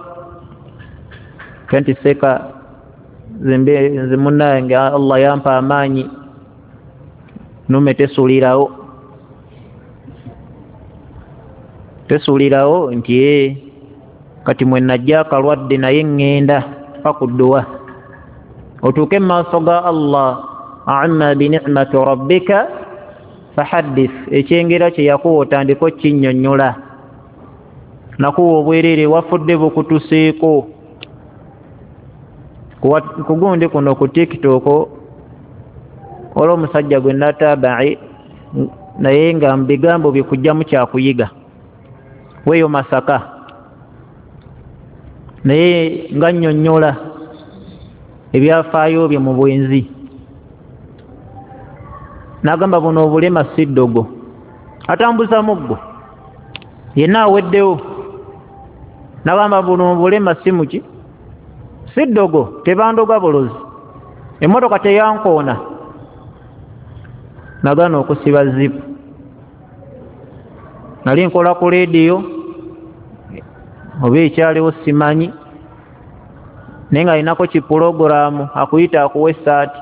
[SPEAKER 3] kenti seka nze munnange Allah yampa amaanyi nume tesuulirawo nti kati mwe najja akalwadde naye ŋŋenda pakudduwa. Otuuke mu maaso ga Allah, amma binicmati rabbika fahaddith, ekyengera kye yakuwa otandika okinnyonnyola. Nakuwa obwereere wafudde bukutuseeko. Kugundi kuno ku TikTok olwo omusajja gwe natabaci naye nga mu bigambo bye kujjamu kyakuyiga, weeyo Masaka, naye nga nnyonnyola ebyafaayo bye mu bwenzi. N'agamba buno obulema si ddogo, atambuza muggo yenna aweddewo. N'agamba buno obulema si muki, si ddogo, tebandoga bulozi, emmotoka teyankoona. Nagana okusiba zipu. Nali nkola ku leediyo oba ekyaliwo simanyi, naye nga alinako kipulogulaamu akuyita akuwa essaati.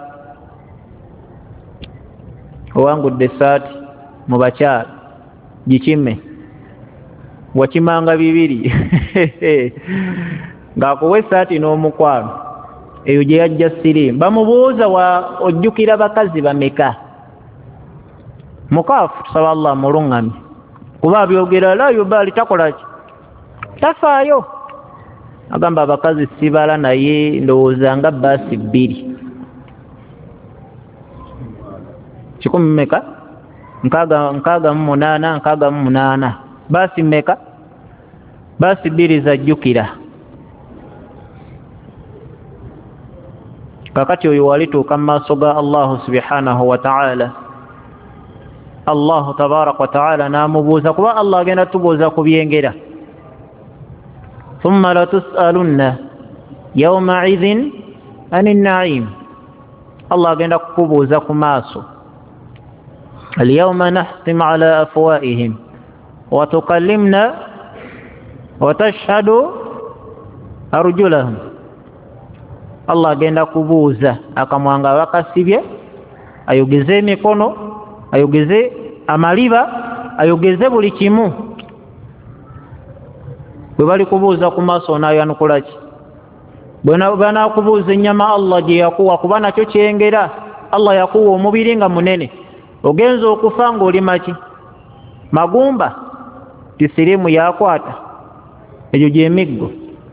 [SPEAKER 3] Owangudde essaati mu bakyala gikime, wakimanga 2 ng'akuwa essaati n'omukwano, eyo gye yajja siriimu. Bamubuuza ojjukira bakazi bameka? Mukaafu, tusaba Allah muluŋŋamye, kuba abyogera la yubaali, takola ki, tafaayo. Agamba abakazi sibala naye ndowooza nga baasi 2. 100 meka? 68, 68. Baasi meka? Baasi 2 zajjukira. Kakati oyo walituuka mu maaso ga Allah subhanahu wa ta'ala, Allah tabaraka wa ta'ala n'amubuuza, kuba Allah agenda tubuuza ku byengera. Thumma latus'alunna yawma idhin anin na'im. Allah agenda kukubuuza ku maaso. Al-yawma nahtim ala afwaihim wa tukallimna wa tashhadu arjulahum. Allah agenda kubuuza akamwanga bakasibye, ayogeze emikono, ayogeze amaliba, ayogeze buli kimu. Bwe bali kubuuza ku maaso n'ayanukula ki? Bwe banaakubuuza ennyama Allah gye yakuwa, kuba nakyo kyengera. Allah yakuwa omubiri nga munene, ogenza okufa ng'oli maki? Magumba. Tisiriimu yakwata, egyo gy'emiggo.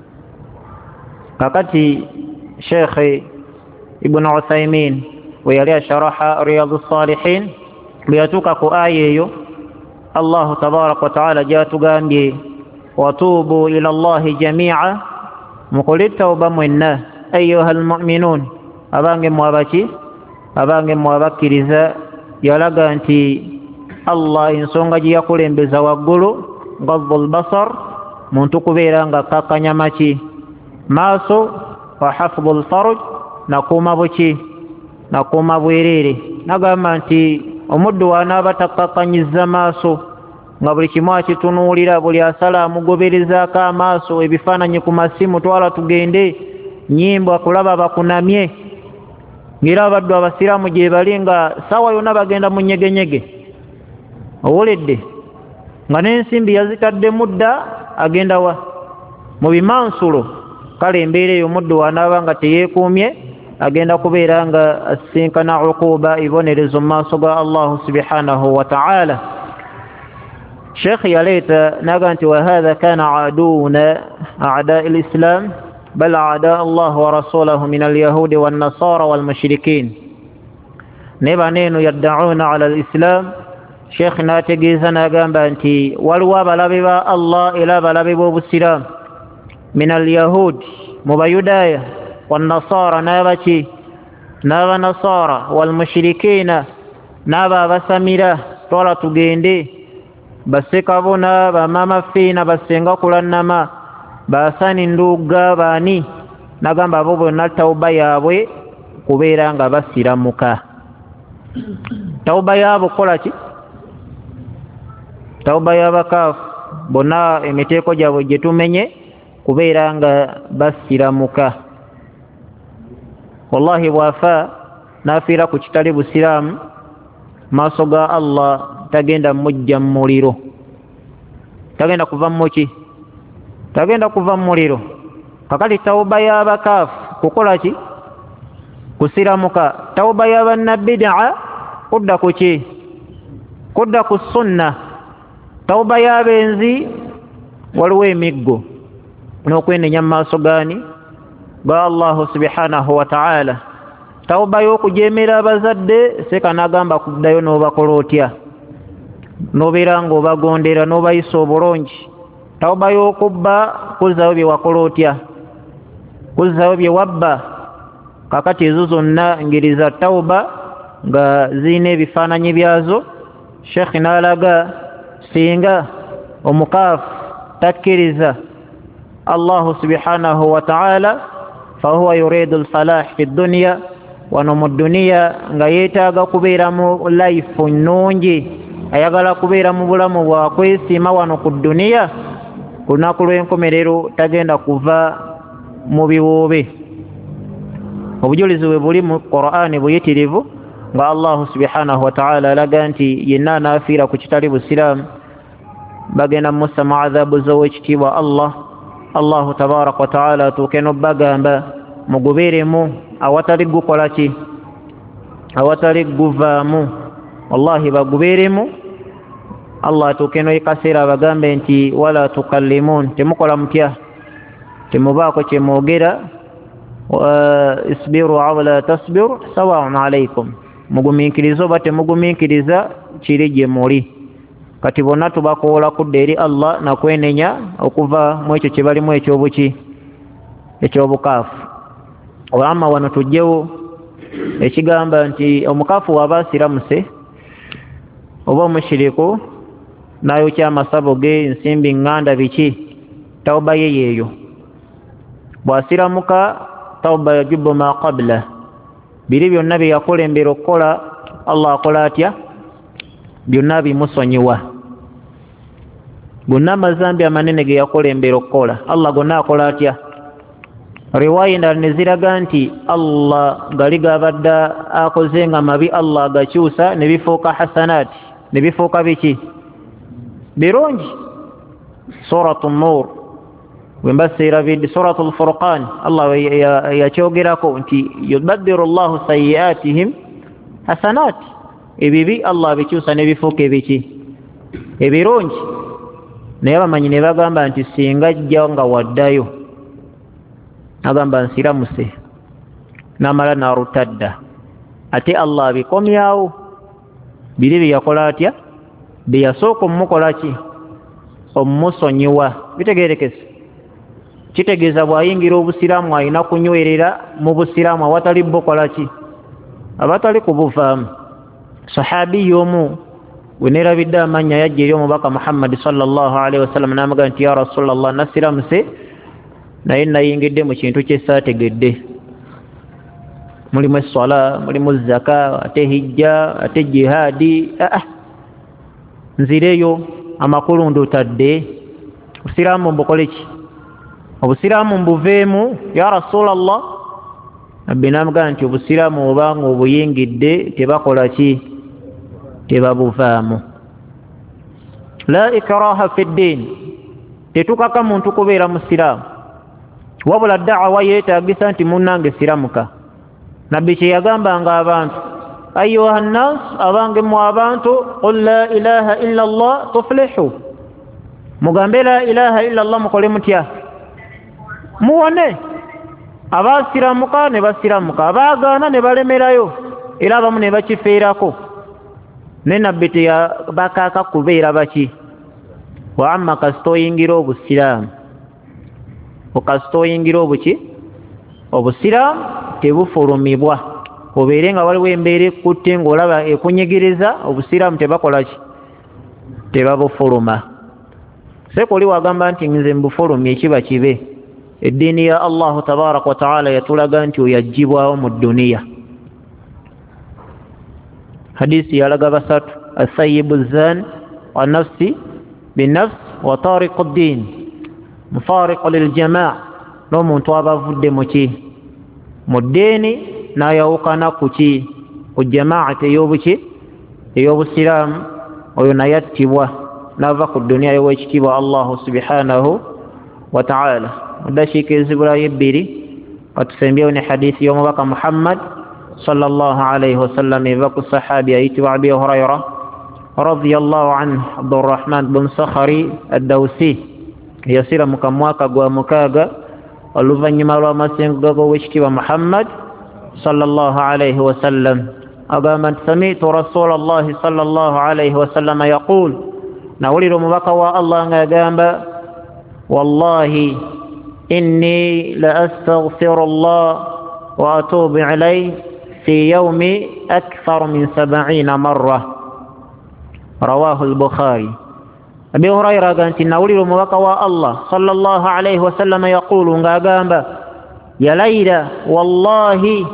[SPEAKER 3] Kakati Sheikh Ibn Uthaymin we yali asharaha Riyadus Salihin, bwe yatuuka ku aya eyo Allah tabaraka wa ta'ala gyatugambye watuubu ila Allahi jami'a, mukole tawba mwenna ayyuhal mu'minun, abange mwabaki, abange mwabakkiriza. Yalaga nti Allah ensonga gye yakulembeza waggulu, gaddul basar, muntu kubeera nga kakkanya maki, maaso, wa hafdhul farj, nakuuma buki, nakuuma bwereere. Nagamba nti omuddu wanaaba takkakkanyiza maaso nga buli kimu akitunuulira, buli asala amugoberezaako amaaso, ebifaananyi ku masimu, twala tugende, nnyimbo akulaba bakunamye, ng'era abaddu abasiraamu gye bali nga sawa yonna bagenda mu nyegenyege, owoledde nga n'ensimbi yazitaddemu dda, agenda wa mu bimansulo. Kale embeera eyo omuddu wanaaba nga teyeekuumye, agenda kubeera nga asinkana uquba, ibonerezo mu maaso ga Allah subhanahu wa ta'ala. Sheikh yaleeta naga nti wa hadha kana aduuna a'daa al-islam bal a'daa Allah wa rasulahu min al-yahudi wan nasara wal mushrikin. Ne baneeno yadda'una ala al-islam. Sheikh n'ategeeza n'agamba nti waliwo abalabe ba Allah era abalabe b'obusiraamu min al-yahudi, mu bayudaaya, wan nasara, n'abaki, n'abanasara, wal mushrikiina, n'abo abasamira, twala tugende, basekabona, bamama fiina, basenga kulannama, Basani Nduga bani nagamba abo bonna tauba yaabwe kubeera nga basiramuka. Tauba yaabo kola ki? Tauba y'abakaafu bonna emiteeko gyabwe gye tumenye kubeera nga basiramuka. Wallahi bwafa nafiira ku kitali busiraamu maaso ga Allah tagenda mujja mu muliro. Tagenda kuva mu ki? Tagenda kuva mu muliro. Kakati tauba y'abakaafu kukola ki? Kusiramuka. Tauba y'abannabid'a kudda ku ki? Kudda ku sunna. Tauba y'abenzi waliwo emiggo n'okwenenya mu maaso gaani ga Allah subhanahu wa ta'ala. Tauba y'okujeemera abazadde seka n'agamba kuddayo n'obakola otya, n'obeera ng'obagondera n'obayisa obulungi. Tauba y'okubba kuzzayo bye wakola otya, kuzzayo bye wabba. Kakati ezo zonna ngeri za tauba nga zirina ebifaananyi byazo. Sheikh n'alaga singa omukaafu takkiriza Allah subhanahu wa ta'ala fahuwa yuridu al-falah fi dunya wano mu duniya nga yeetaaga kubeera mu life nnungi, ayagala kubeera mu bulamu bwa kwesiima wano ku duniya, ku lunaku lw'enkomerero tagenda kuva mu biwoobe. Obujulizi bwe buli mu Qur'ani buyitirivu nga Allah subhanahu wa ta'ala alaga nti yenna anafiira ku kitali busiraamu bagenda mussa mu adhabu z'owekitiibwa Allahu tabaraka wa ta'ala atuuke n'obbagamba mugubeeremu awatali gukola ki? Awatali guvaamu. Wallahi bagubeeremu. Allah atuuke n'ekaseera abagambe nti wala tukallimun, temukola mutya, temubaako kye mwogera. Isbiru aw la tasbiru sawa'un alaykum, mugumiikiriza oba temugumiikiriza kiri gye muli. Kati bonna tubakoola kudda eri Allah na kwenenya okuva mu ekyo kye balimu ekyobuki? Ekyobukaafu. Wamma wano tujjewo ekigamba nti omukaafu waba asiramuse oba omushiriku n'ayokya amasabo ge, ensimbi, nganda, biki, tauba ye yeeyo. Bw'asiramuka tauba yajubu ma qabla. Biri byonna bye yakulembera okukola Allah akola atya? Byonna bimusonyiwa. Gonna amazambi amanene ge yakulembera okukola Allah gonna akola atya? Riwaya endala ne ziraga nti Allah gali gabadde akoze nga mabi Allah agakyusa ne bifuuka hasanaati, ne bifuuka biki? Birungi. Suratu Nur wembaseera bidi Suratul Furqan Allah yakyogerako nti yubaddiru Allahu sayyi'atihim hasanaati. Ebibi Allah bikyusa ne bifuuka ebiki? Ebirungi. Naye abamanyi ne bagamba nti singa ajja nga waddayo agamba nsiramuse n'amala n'arutadda, ate Allah abikomyawo. Biri bye yakola atya? Bye yasooka omukola ki? Omusonyiwa. Bitegeerekese. Kitegeeza bw'ayingira obusiraamu alina kunywerera mu busiraamu awatali bukola ki? Abatali kubuvaamu. Sahabi omu we neerabidde amannya yajja eri omubaka Muhammad sallallahu alaihi wasallam n'amugamba nti ya Rasulallah, nasiramuse naye nayingidde mu kintu kye saategedde. Mulimu essala, mulimu zaka, ate hijja, ate jihaadi. Nzireyo amakulu ndutadde. Obusiraamu mbukole ki? Obusiraamu mbuveemu ya Rasulallah. Nabbi n'amugamba nti obusiraamu obanga obuyingidde tebakola ki? Tebabuvaamu. La ikraha fi ddin, tetukaka muntu kubeera musiraamu, wabula da'awa yeetaagisa nti munnange siramuka. Nabbi kye yagambanga abantu, ayuha nnas, abange mu abantu, qul la ilaha illa Allah tuflihu, mugambe la ilaha illa Allah mukole mutya? Muwone. Abasiramuka ne basiramuka, abaagaana ne balemerayo, era abamu ne bakifeerako. Ne nabbi teyabakaaka kubeera baki? Wa amma kasita oyingira obusiraamu, kasita oyingira obuki? Obusiraamu tebufulumibwa. Obeere nga waliwo embeera ekutte ng'olaba ekunyigiriza, obusiraamu tebakola ki? Tebabufuluma. sekoli wagamba nti nze mbufulumye ekiba kibe eddiini ya Allahu tabaraka wa taala yatulaga nti oyagibwawo mu dduniya. hadisi yalaga basatu asayibu zan wa nafsi binafsi wa tariqu ddin mufariqu liljamaa n'omuntu aba avudde mu ddiini n'ayawukana ku jamaati ey'obusiraamu oyo naye attibwa n'ava ku dduniya y'owekitiibwa Allahu subhanahu wa ta'ala. Mudakiika ezibulayo ebbiri katusembyewo ne hadisi y'omubaka Muhammad sallallahu alayhi wasallam eva ku sahabi ayitibwa Abi Hurayra radiyallahu anhu Abdurrahman bin Sakhari ad-Dawsi yasira mu mwaka gwa mukaaga oluvannyuma lw'amasengo g'owekitiibwa Muhammad sallallahu alayhi wasallam agamba nti sami'tu rasulallahi sallallahu alayhi wasallam yaqul nawulira omubaka wa Allah nga yagamba wallahi inni la astaghfirullah wa atubu ilayhi fi yawmi akthar min 70 marra rawahu al-Bukhari. Abi Hurayra aganti nawulira omubaka wa Allah sallallahu alayhi wasallam yaqulu nga agamba ya layla wallahi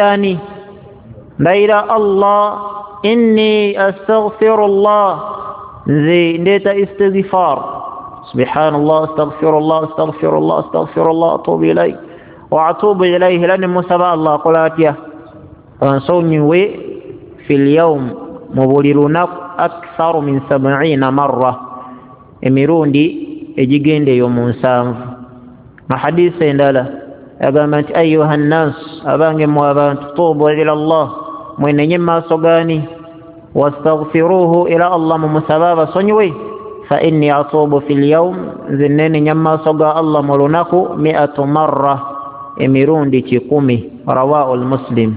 [SPEAKER 3] ndaira Allah inni astaghfirullah nzi ndeta istighfar subhanallah astaghfirullah atubu ilayhi wa atubu ilayhi lan musaba Allah qulatia ansawniwe fil yawm mubuliruna aktharu min 70 marra emirundi ejigendeyo mu nsanvu. na hadisi endala agamba nti ayuha nnas abange mu abantu tubu ila Allah mwenenye maaso gani wastaghfiruhu ila Allah mumusababa sonywe fa inni atubu fil yawm zinene nyamaaso ga Allah mu lunaku 100 marra emirundi 10 rawahu al-Muslim.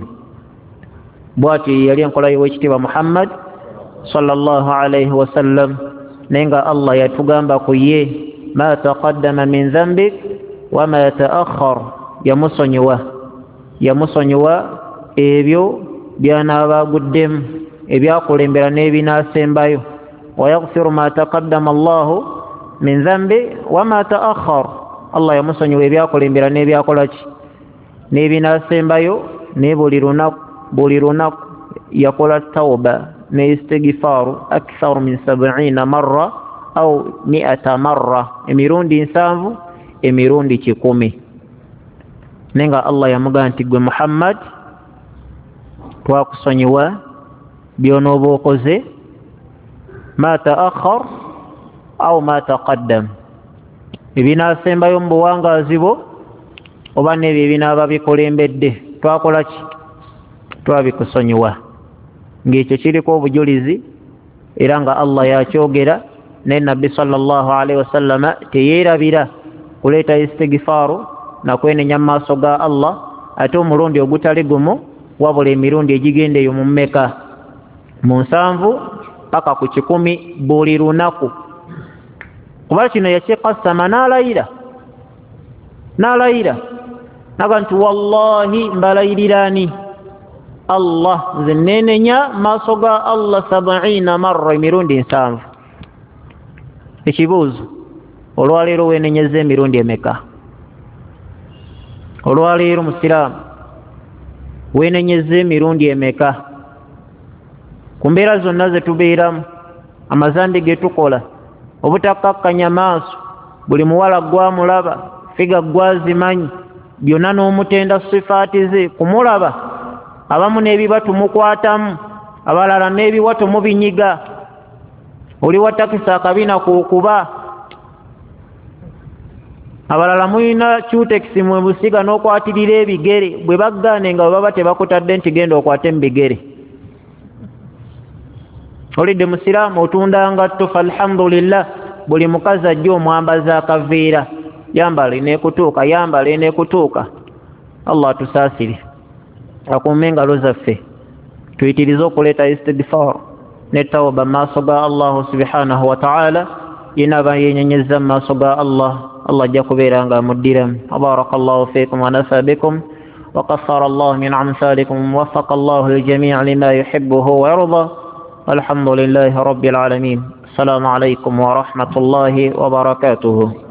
[SPEAKER 3] bwati yali enkola y'owekitiibwa Muhammad sallallahu alayhi wasallam nenga Allah yatugamba ku ye ma taqaddama min dhanbik wa ma ta'akhkhar yamusonyiwa ebyo byanabaguddemu ebyakulembera n'ebinaasembayo wa yaghfiru ma taqaddama Allah min dhanbi wa ma ta'akhkhar Allah yamusonyiwa ebyakulembera n'ebyakolaki n'ebinaasembayo ne buli lunaku yakola tawba ne istighfaru akthar min 70 marra au 100 marra emirundi 7 emirundi 10 nenga Allah yamuga nti gwe Muhammad twakusonyiwa byonoba okoze ma ta'akhkhar au ma taqaddam ebinaasembayo mu buwangaazi bwo oba n'ebyo ebinaaba bikulembedde twakola ki twabikusonyiwa ng'ekyo kiriko obujulizi era nga Allah yakyogera ne Nabbi sallallahu alayhi wasallama teyeerabira kuleeta istighfaru na kwenenya maaso ga Allah ate omulundi ogutali gumu wabula emirundi egigendeyo mu mmeka mu 7 paka ku 10 buli lunaku. kuba kino yakikasama n'alayira naga nti wallahi mbalayiriraani Allah nze nenenya maaso ga Allah 70 marra emirundi 7. ekibuuzo olwaleero weenenyeza emirundi emeka? olwaleero musiraamu weenenyeza emirundi emeka? ku mbeera zonna ze tubeeramu, amazambi ge tukola, obutakkakkanya maaso, buli muwala gwamulaba figa gwazimanyi, byonna n'omutenda sifaati ze kumulaba, abamu n'ebibatu mukwatamu, abalala n'ebiwatu mubinyiga, oli watakisa akabina kukuba, abalala mulina cutekisi mwe busiga n'okwatirira ebigere, bwe baggaane nga baba tebakutadde nti genda okwate mu bigere. Olidde musiraamu otunda ngatto, falhamdulillah, buli mukazi ajja omwambaza akaveera, yambala enekutuuka, yambala enekutuuka. Allah tusaasire, akuume engalo zaffe, tuyitirize okuleeta istighfar ne tawba maaso ga Allah subhanahu wa ta'ala. Yena aba yenyenyeza maaso ga Allah, Allah ajja kubeera nga amuddiramu. Barakallahu fiikum wa nafa bikum wa qassara Allah min amsalikum wa waffaqa Allah al-jami' lima yuhibbuhu wa yarda. Alhamdulillahi rabbil alamin. السلام عليكم ورحمة الله وبركاته.